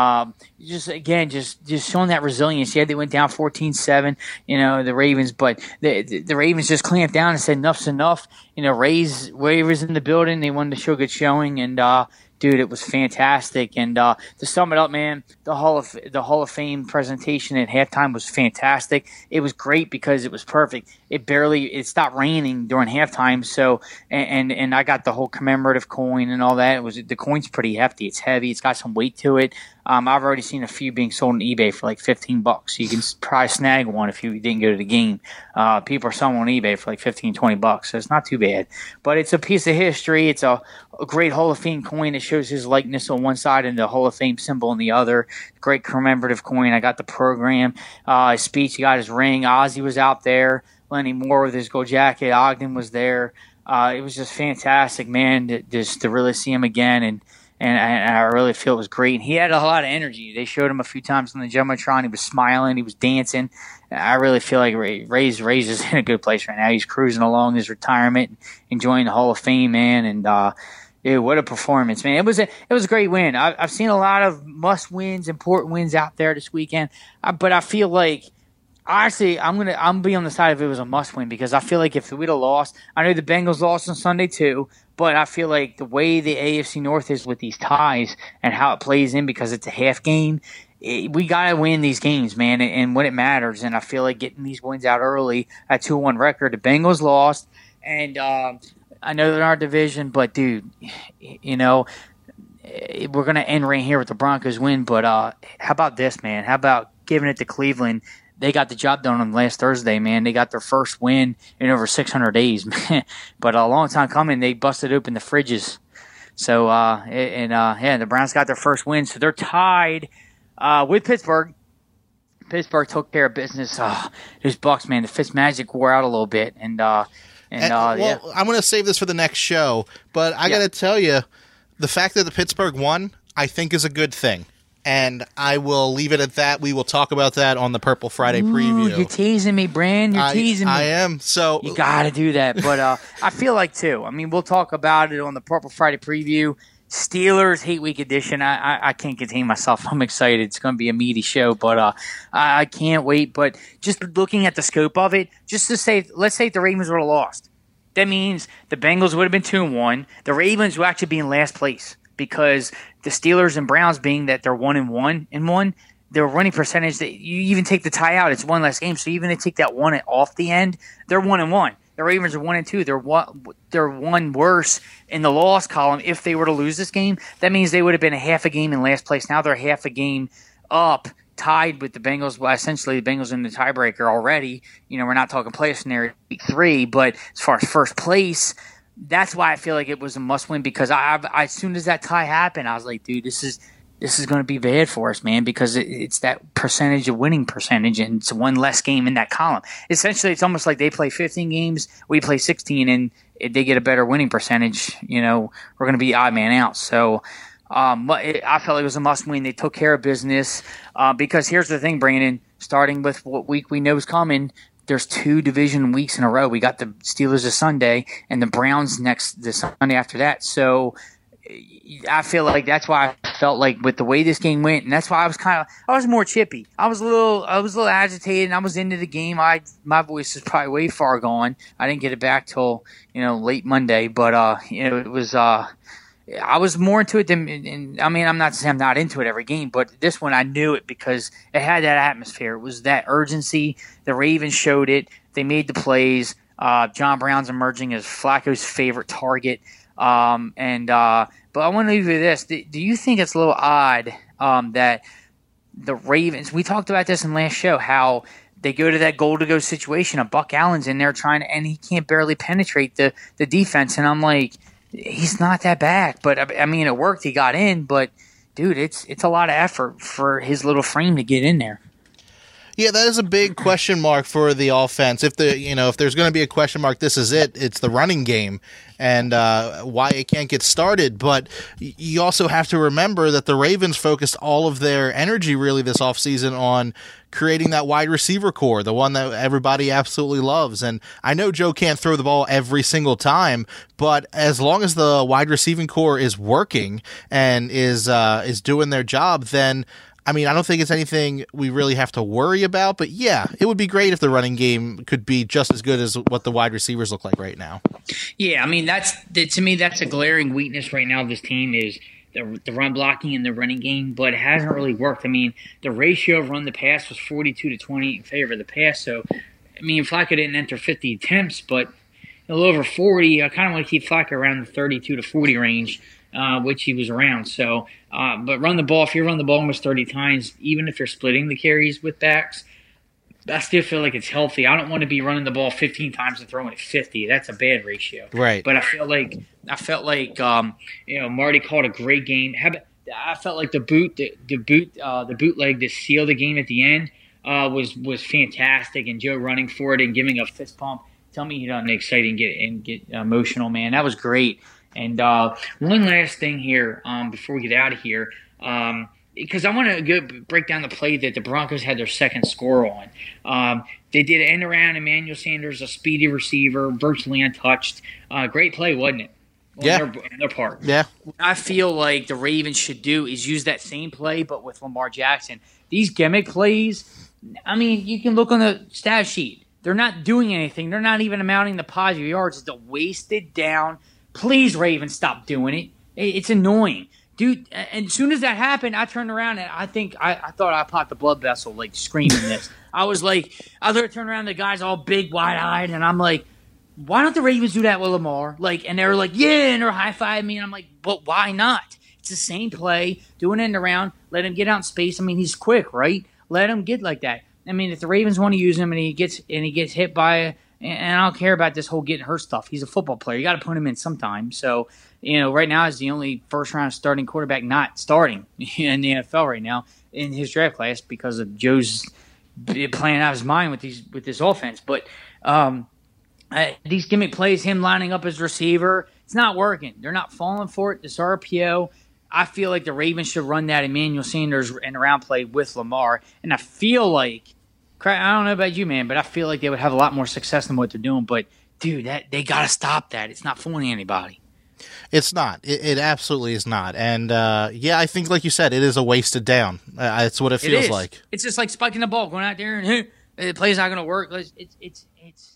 Just showing that resilience. Yeah, they went down 14-7, the Ravens, but the Ravens just clamped down and said enough's enough. Ray's waivers in the building. They wanted to show good showing, and dude, it was fantastic. And to sum it up, man, the Hall of Fame presentation at halftime was fantastic. It was great because it was perfect. It stopped raining during halftime. So and I got the whole commemorative coin and all that. The coin's pretty hefty. It's heavy. It's got some weight to it. I've already seen a few being sold on eBay for like $15. You can probably snag one if you didn't go to the game. People are selling on eBay for like $15-$20, so it's not too bad. But it's a piece of history. It's a great Hall of Fame coin that shows his likeness on one side and the Hall of Fame symbol on the other. Great commemorative coin. I got the program, his speech. He got his ring. Ozzy was out there. Lenny Moore with his gold jacket. Ogden was there. It was just fantastic, man, to really see him again. And I really feel it was great. And he had a lot of energy. They showed him a few times on the Jumbotron. He was smiling. He was dancing. I really feel like Ray's is in a good place right now. He's cruising along his retirement, enjoying the Hall of Fame, man. And dude, what a performance, man! It was a great win. I've seen a lot of must wins, important wins out there this weekend, but I feel like. Honestly, I'm gonna be on the side of it was a must win because I feel like if we'd have lost, I know the Bengals lost on Sunday too, but I feel like the way the AFC North is with these ties and how it plays in because it's a half game, we gotta win these games, man, and when it matters. And I feel like getting these wins out early at 2-1 record. The Bengals lost, and I know they're in our division, but dude, we're gonna end right here with the Broncos win. But how about this, man? How about giving it to Cleveland? They got the job done on last Thursday, man. They got their first win in over 600 days, man. But a long time coming, they busted open the fridges. So, the Browns got their first win. So they're tied with Pittsburgh. Pittsburgh took care of business. Those Bucs, man, the Fitzmagic wore out a little bit. I'm going to save this for the next show. But I got to tell you, the fact that the Pittsburgh won, I think is a good thing. And I will leave it at that. We will talk about that on the Purple Friday preview. You're teasing me, Brand. You're teasing me. I am. So you got to do that. But I feel like, too. I mean, we'll talk about it on the Purple Friday preview. Steelers Hate Week edition. I can't contain myself. I'm excited. It's going to be a meaty show, but I can't wait. But just looking at the scope of it, just to say, let's say the Ravens would have lost. That means the Bengals would have been 2-1. The Ravens would actually be in last place. Because the Steelers and Browns being that they're 1-1, their running percentage, that you even take the tie out, it's one less game. So even if they take that one off the end, they're 1-1. The Ravens are 1-2. They're one worse in the loss column. If they were to lose this game, that means they would have been a half a game in last place. Now they're half a game up, tied with the Bengals. Well, essentially the Bengals in the tiebreaker already. We're not talking playoff scenario week 3, but as far as first place, that's why I feel like it was a must-win, because I as soon as that tie happened, I was like, dude, this is going to be bad for us, man, because it's that percentage of winning percentage, and it's one less game in that column. Essentially, it's almost like they play 15 games, we play 16, and if they get a better winning percentage, we're going to be odd man out. So I felt it was a must-win. They took care of business because here's the thing, Brandon, starting with what week we know is coming, there's 2 division weeks in a row. We got the Steelers this Sunday and the Browns the Sunday after that. So I feel like that's why I felt like with the way this game went, and that's why I was more chippy. I was a little agitated, and I was into the game. My voice is probably way far gone. I didn't get it back till late Monday, but it was. I was more into it than, and I mean, I'm not saying I'm not into it every game, but this one I knew it because it had that atmosphere. It was that urgency. The Ravens showed it. They made the plays. John Brown's emerging as Flacco's favorite target. But I want to leave you with this. Do you think it's a little odd that the Ravens, we talked about this in last show, how they go to that goal-to-go situation, and Buck Allen's in there and he can't barely penetrate the defense, and I'm like, he's not that bad, but I mean, it worked. He got in, but dude, it's a lot of effort for his little frame to get in there. Yeah, that is a big question mark for the offense. If there's going to be a question mark, this is it. It's the running game and why it can't get started. But you also have to remember that the Ravens focused all of their energy really this offseason on creating that wide receiver core, the one that everybody absolutely loves. And I know Joe can't throw the ball every single time, but as long as the wide receiving core is working and is doing their job, then I mean, I don't think it's anything we really have to worry about, but yeah, it would be great if the running game could be just as good as what the wide receivers look like right now. Yeah, I mean, to me, that's a glaring weakness right now of this team is the run blocking and the running game, but it hasn't really worked. I mean, the ratio of run to pass was 42-20 in favor of the pass, so, I mean, Flacco didn't enter 50 attempts, but a little over 40. I kind of want to keep Flacco around the 32 to 40 range, which he was around. So, but run the ball. If you run the ball almost 30 times, even if you're splitting the carries with backs, I still feel like it's healthy. I don't want to be running the ball 15 times and throwing it 50. That's a bad ratio. Right. But I felt like Marty called a great game. I felt like the bootleg to seal the game at the end was fantastic, and Joe running for it and giving a fist pump. Tell me he doesn't excite and get emotional, man. That was great. And one last thing here before we get out of here, because I want to break down the play that the Broncos had their second score on. They did an end around Emmanuel Sanders, a speedy receiver, virtually untouched. Great play, wasn't it? On their part. Yeah. What I feel like the Ravens should do is use that same play, but with Lamar Jackson. These gimmick plays, I mean, you can look on the stat sheet. They're not doing anything. They're not even amounting to positive yards. It's a wasted down. Please, Ravens, stop doing it. It's annoying. Dude, and as soon as that happened, I turned around and I thought I popped the blood vessel, like, screaming this. I turned around, the guy's all big, wide-eyed, and I'm like, why don't the Ravens do that with Lamar? Like, and they're like, yeah, and they're high-fiving me, and I'm like, but why not? It's the same play, do an end around, let him get out in space. I mean, he's quick, right? Let him get like that. I mean, if the Ravens want to use him and he gets hit by and I don't care about this whole getting hurt stuff. He's a football player. You got to put him in sometime. So, right now is the only first-round starting quarterback not starting in the NFL right now in his draft class because of Joe's playing out of his mind with this offense. But these gimmick plays, him lining up as receiver, it's not working. They're not falling for it. This RPO, I feel like the Ravens should run that Emmanuel Sanders and around play with Lamar. And I feel like, I don't know about you, man, but I feel like they would have a lot more success than what they're doing. But, dude, they got to stop that. It's not fooling anybody. It's not. It absolutely is not. And, I think, like you said, it is a wasted down. It's what it feels like. It's just like spiking the ball, going out there, and the play's not going to work. It's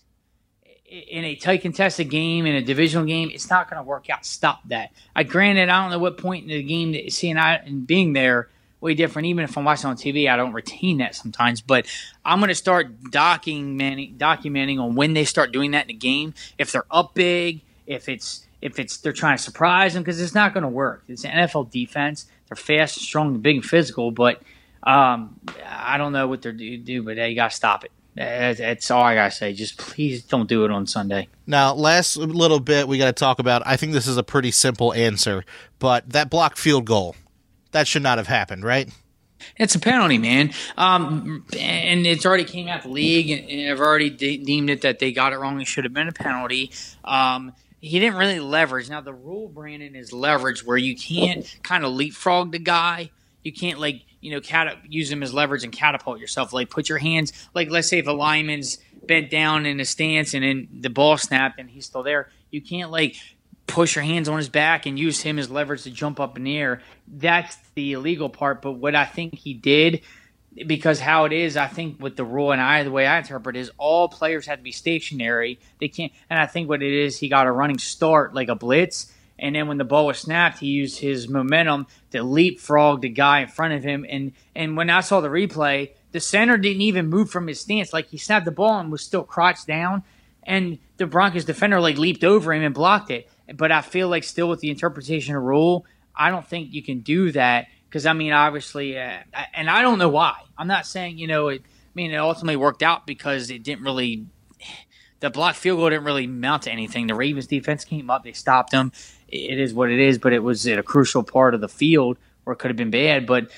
in a tight contested game, in a divisional game, it's not going to work out. Stop that. Granted, I don't know what point in the game that seeing and being there way different. Even if I'm watching on TV, I don't retain that sometimes. But I'm going to start documenting on when they start doing that in the game. If they're up big, if they're trying to surprise them, because it's not going to work. It's an NFL defense. They're fast, strong, big, and physical. But I don't know what they're do, but you got to stop it. That's all I got to say. Just please don't do it on Sunday. Now, last little bit we got to talk about. I think this is a pretty simple answer, but that blocked field goal, that should not have happened, right? It's a penalty, man. And it's already came out the league, and I've already deemed it that they got it wrong. It should have been a penalty. He didn't really leverage. Now, the rule, Brandon, is leverage, where you can't kind of leapfrog the guy. You can't, use him as leverage and catapult yourself. Like, put your hands, let's say if a lineman's bent down in a stance and then the ball snapped and he's still there, you can't, push your hands on his back and use him as leverage to jump up in the air. That's the illegal part. But what I think he did, because how it is, I think with the rule and the way I interpret it is all players have to be stationary. They can't. And I think what it is, he got a running start like a blitz. And then when the ball was snapped, he used his momentum to leapfrog the guy in front of him. And when I saw the replay, the center didn't even move from his stance. He snapped the ball and was still crouched down. And the Broncos defender leaped over him and blocked it. But I feel still with the interpretation of rule, I don't think you can do that because, obviously, and I don't know why. I'm not saying, it ultimately worked out because it didn't really – the blocked field goal didn't really amount to anything. The Ravens defense came up. They stopped them. It is what it is, but it was at a crucial part of the field where it could have been bad. But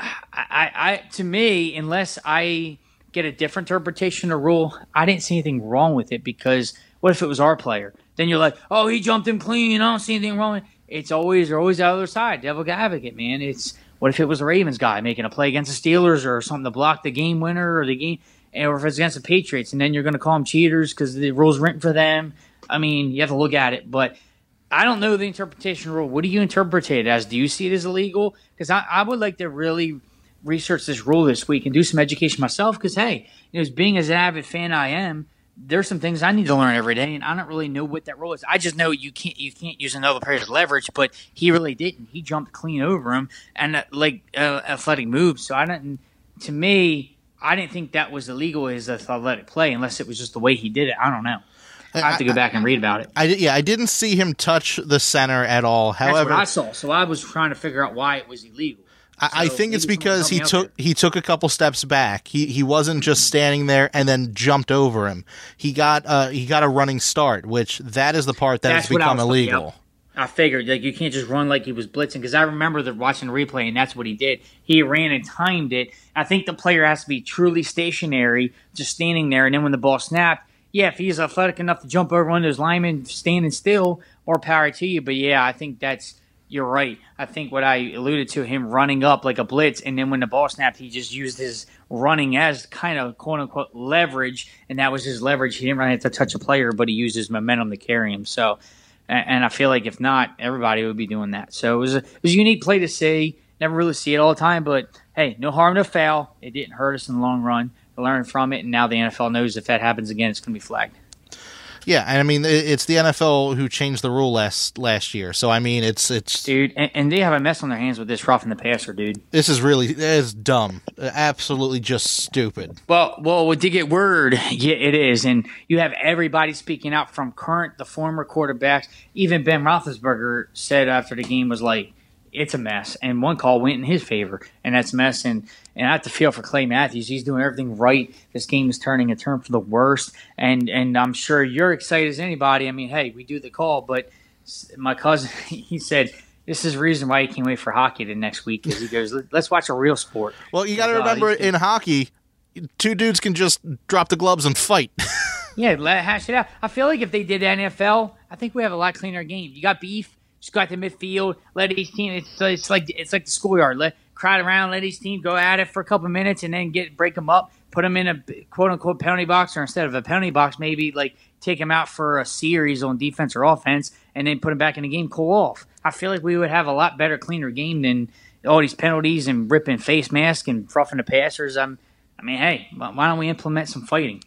to me, unless I get a different interpretation of rule, I didn't see anything wrong with it because what if it was our player? Then you're like, oh, he jumped him clean. I don't see anything wrong with it. They're always the other side. Devil advocate, man. It's what if it was a Ravens guy making a play against the Steelers or something to block the game winner or the game, or if it's against the Patriots, and then you're going to call them cheaters because the rule's written for them. You have to look at it. But I don't know the interpretation rule. What do you interpret it as? Do you see it as illegal? Because I would like to really research this rule this week and do some education myself because, hey, as being as an avid fan I am, there's some things I need to learn every day, and I don't really know what that rule is. I just know you can't use another player's leverage, but he really didn't. He jumped clean over him and athletic moves. So to me, I didn't think that was illegal as an athletic play unless it was just the way he did it. I don't know. I have to go back and read about it. I didn't see him touch the center at all. However, that's what I saw. So I was trying to figure out why it was illegal. I think it's because he took a couple steps back. He wasn't just standing there and then jumped over him. He got a running start, which that is the part that has become illegal. I figured you can't just run like he was blitzing because I remember watching the replay and that's what he did. He ran and timed it. I think the player has to be truly stationary, just standing there, and then when the ball snapped, if he's athletic enough to jump over one of those linemen standing still, more power to you. But I think you're right. I think what I alluded to, him running up like a blitz, and then when the ball snapped, he just used his running as kind of quote-unquote leverage, and that was his leverage. He didn't really have to touch a player, but he used his momentum to carry him. So, and I feel like if not, everybody would be doing that. So it was a unique play to see. Never really see it all the time, but hey, no harm, no foul. It didn't hurt us in the long run. We learned from it, and now the NFL knows if that happens again, it's going to be flagged. Yeah, and it's the NFL who changed the rule last year. So it's dude, and they have a mess on their hands with this roughing the passer, dude. This is dumb, absolutely just stupid. Well, to get word, it is, and you have everybody speaking out from the former quarterbacks. Even Ben Roethlisberger said after the game was like, it's a mess, and one call went in his favor, and that's a mess. And I have to feel for Clay Matthews. He's doing everything right. This game is turning a turn for the worst, and I'm sure you're excited as anybody. Hey, we do the call, but my cousin, he said this is the reason why he can't wait for hockey the next week because he goes, let's watch a real sport. Well, you got to remember in hockey, two dudes can just drop the gloves and fight. Yeah, hash it out. I feel like if they did NFL, I think we have a lot cleaner game. You got beef. Just go out to midfield, let each team. It's like the schoolyard. Crowd around, let each team go at it for a couple of minutes, and then break them up. Put them in a quote unquote penalty box, or instead of a penalty box, maybe take them out for a series on defense or offense, and then put them back in the game. Cool off. I feel like we would have a lot better, cleaner game than all these penalties and ripping face masks and roughing the passers. Hey, why don't we implement some fighting?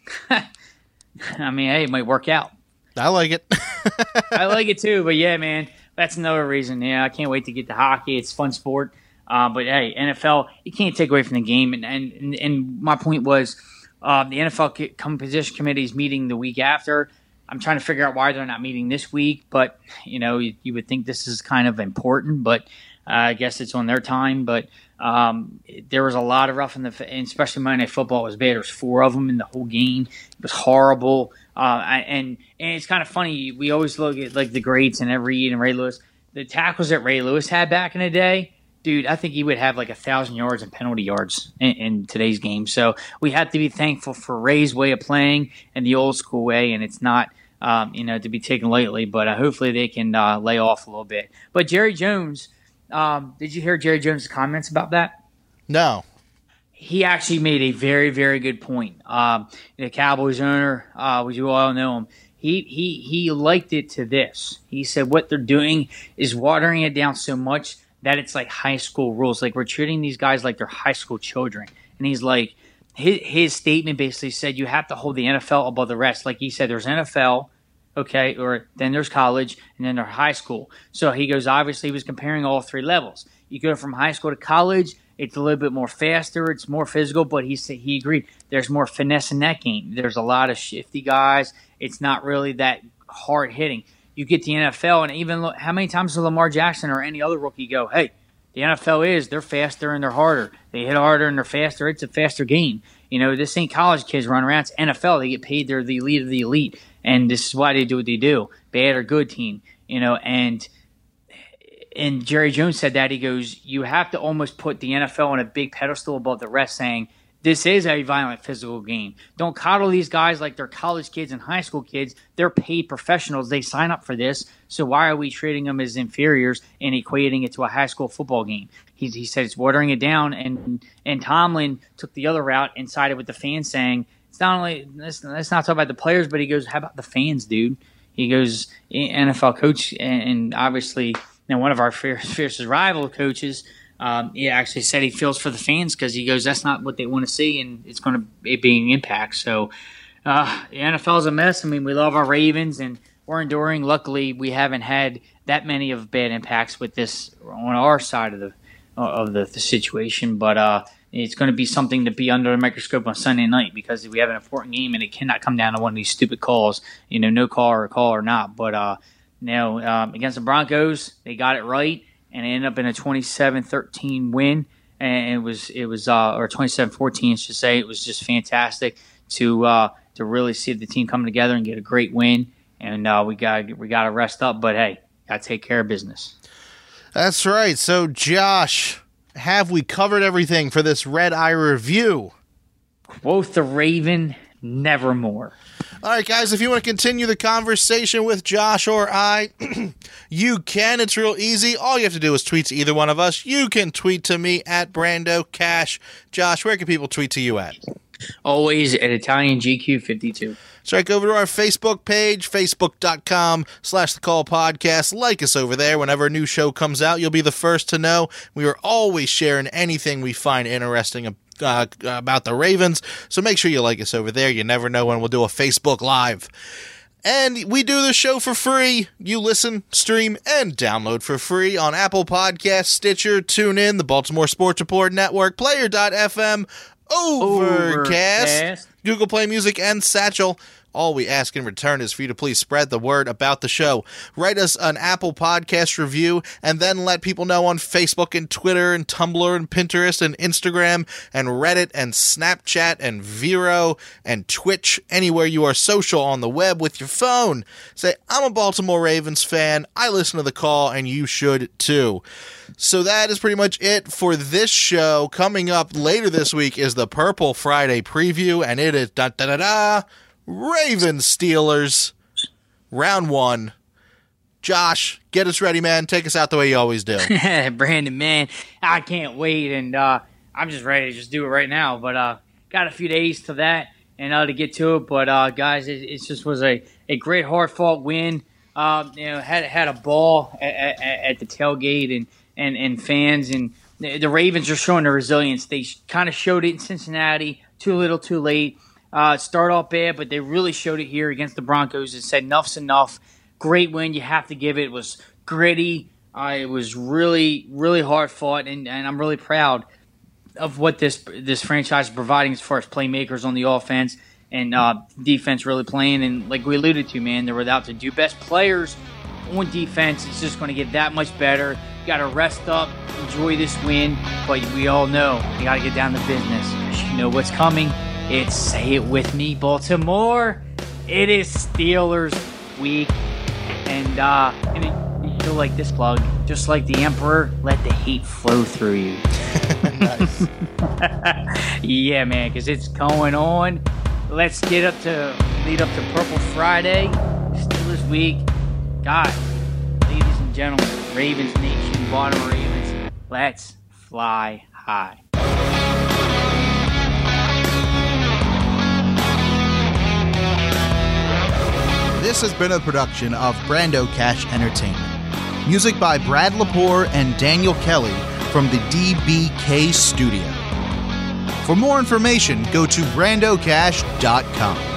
Hey, it might work out. I like it. I like it too, but yeah, man. That's another reason. Yeah, I can't wait to get to hockey. It's a fun sport. But hey, NFL, you can't take away from the game. And my point was, the NFL Composition Committee is meeting the week after. I'm trying to figure out why they're not meeting this week. But you would think this is kind of important. But I guess it's on their time. But There was a lot of rough and especially Monday Night Football was bad. There was 4 of them in the whole game. It was horrible. And it's kind of funny. We always look at like the greats and Reed and Ray Lewis. The tackles that Ray Lewis had back in the day, dude, I think he would have like 1,000 yards and penalty yards in today's game. So we have to be thankful for Ray's way of playing and the old school way, and it's not to be taken lightly. But hopefully they can lay off a little bit. But Jerry Jones. Did you hear Jerry Jones' comments about that? No. He actually made a very, very good point. The Cowboys owner, which you all know him, he liked it to this. He said what they're doing is watering it down so much that it's like high school rules. Like we're treating these guys like they're high school children. And he's like, his statement basically said you have to hold the NFL above the rest. Like he said, there's NFL. Okay, or then there's college, and then there's high school. So he goes, obviously, he was comparing all 3 levels. You go from high school to college, it's a little bit more faster, it's more physical, but he agreed there's more finesse in that game. There's a lot of shifty guys. It's not really that hard hitting. You get the NFL, and even look, how many times does Lamar Jackson or any other rookie go, hey, the NFL they're faster and they're harder. They hit harder and they're faster. It's a faster game. This ain't college kids run around. It's NFL. They get paid. They're the elite of the elite. And this is why they do what they do. Bad or good team, and Jerry Jones said that. He goes, you have to almost put the NFL on a big pedestal above the rest, saying this is a violent physical game. Don't coddle these guys like they're college kids and high school kids. They're paid professionals. They sign up for this. So why are we treating them as inferiors and equating it to a high school football game? He said it's watering it down, and Tomlin took the other route and sided with the fans, saying, it's not only let's not talk about the players, but he goes, how about the fans, dude? He goes, NFL coach, and obviously one of our fiercest rival coaches, he actually said he feels for the fans because he goes, that's not what they want to see, and it's going to be an impact. So the NFL is a mess. I mean, we love our Ravens, and we're enduring. Luckily, we haven't had that many of bad impacts with this on our side of the situation, but it's going to be something to be under a microscope on Sunday night because we have an important game and it cannot come down to one of these stupid calls, no call or a call or not. But against the Broncos, they got it right and it ended up in a 27-13 win, and it was or 27-14, I should say. It was just fantastic to really see the team come together and get a great win. And we got to rest up, but hey, got to take care of business. That's right. So, Josh, have we covered everything for this Red Eye review? Quote the Raven, nevermore. All right, guys, if you want to continue the conversation with Josh or I, you can. It's real easy. All you have to do is tweet to either one of us. You can tweet to me at Brando Cash. Josh, where can people tweet to you at? Always at ItalianGQ52. Strike over to our Facebook page, facebook.com/The Call Podcast. Like us over there. Whenever a new show comes out, you'll be the first to know. We are always sharing anything we find interesting about the Ravens, so make sure you like us over there. You never know when we'll do a Facebook Live. And we do the show for free. You listen, stream, and download for free on Apple Podcasts, Stitcher, TuneIn, the Baltimore Sports Report Network, Player.fm, Overcast, Google Play Music, and Satchel. All we ask in return is for you to please spread the word about the show. Write us an Apple Podcast review, and then let people know on Facebook and Twitter and Tumblr and Pinterest and Instagram and Reddit and Snapchat and Vero and Twitch, anywhere you are social on the web with your phone. Say, I'm a Baltimore Ravens fan, I listen to The Call, and you should too. So that is pretty much it for this show. Coming up later this week is the Purple Friday preview, and it is Ravens Steelers, round 1. Josh, get us ready, man. Take us out the way you always do. Brandon, man, I can't wait, and I'm just ready to just do it right now. But got a few days to that and to get to it. But guys, it just was a great hard-fought win. Had a ball at the tailgate and fans, and the Ravens are showing their resilience. They kind of showed it in Cincinnati, too little, too late. Start off bad, but they really showed it here against the Broncos and said enough's enough. Great win. You have to give it. It was gritty. It was really, really hard fought, and I'm really proud of what this franchise is providing as far as playmakers on the offense and defense really playing. And like we alluded to, man, they're without the two best players on defense. It's just going to get that much better. You got to rest up, enjoy this win, but we all know you got to get down to business. You know what's coming. It's Say It With Me, Baltimore. It is Steelers week. And you feel like this plug, just like the Emperor, let the hate flow through you. Nice. Yeah, man, because it's going on. Let's lead up to Purple Friday, Steelers week. Guys, ladies and gentlemen, Ravens Nation, Baltimore Ravens, let's fly high. This has been a production of Brando Cash Entertainment. Music by Brad Lepore and Daniel Kelly from the DBK Studio. For more information, go to brandocash.com.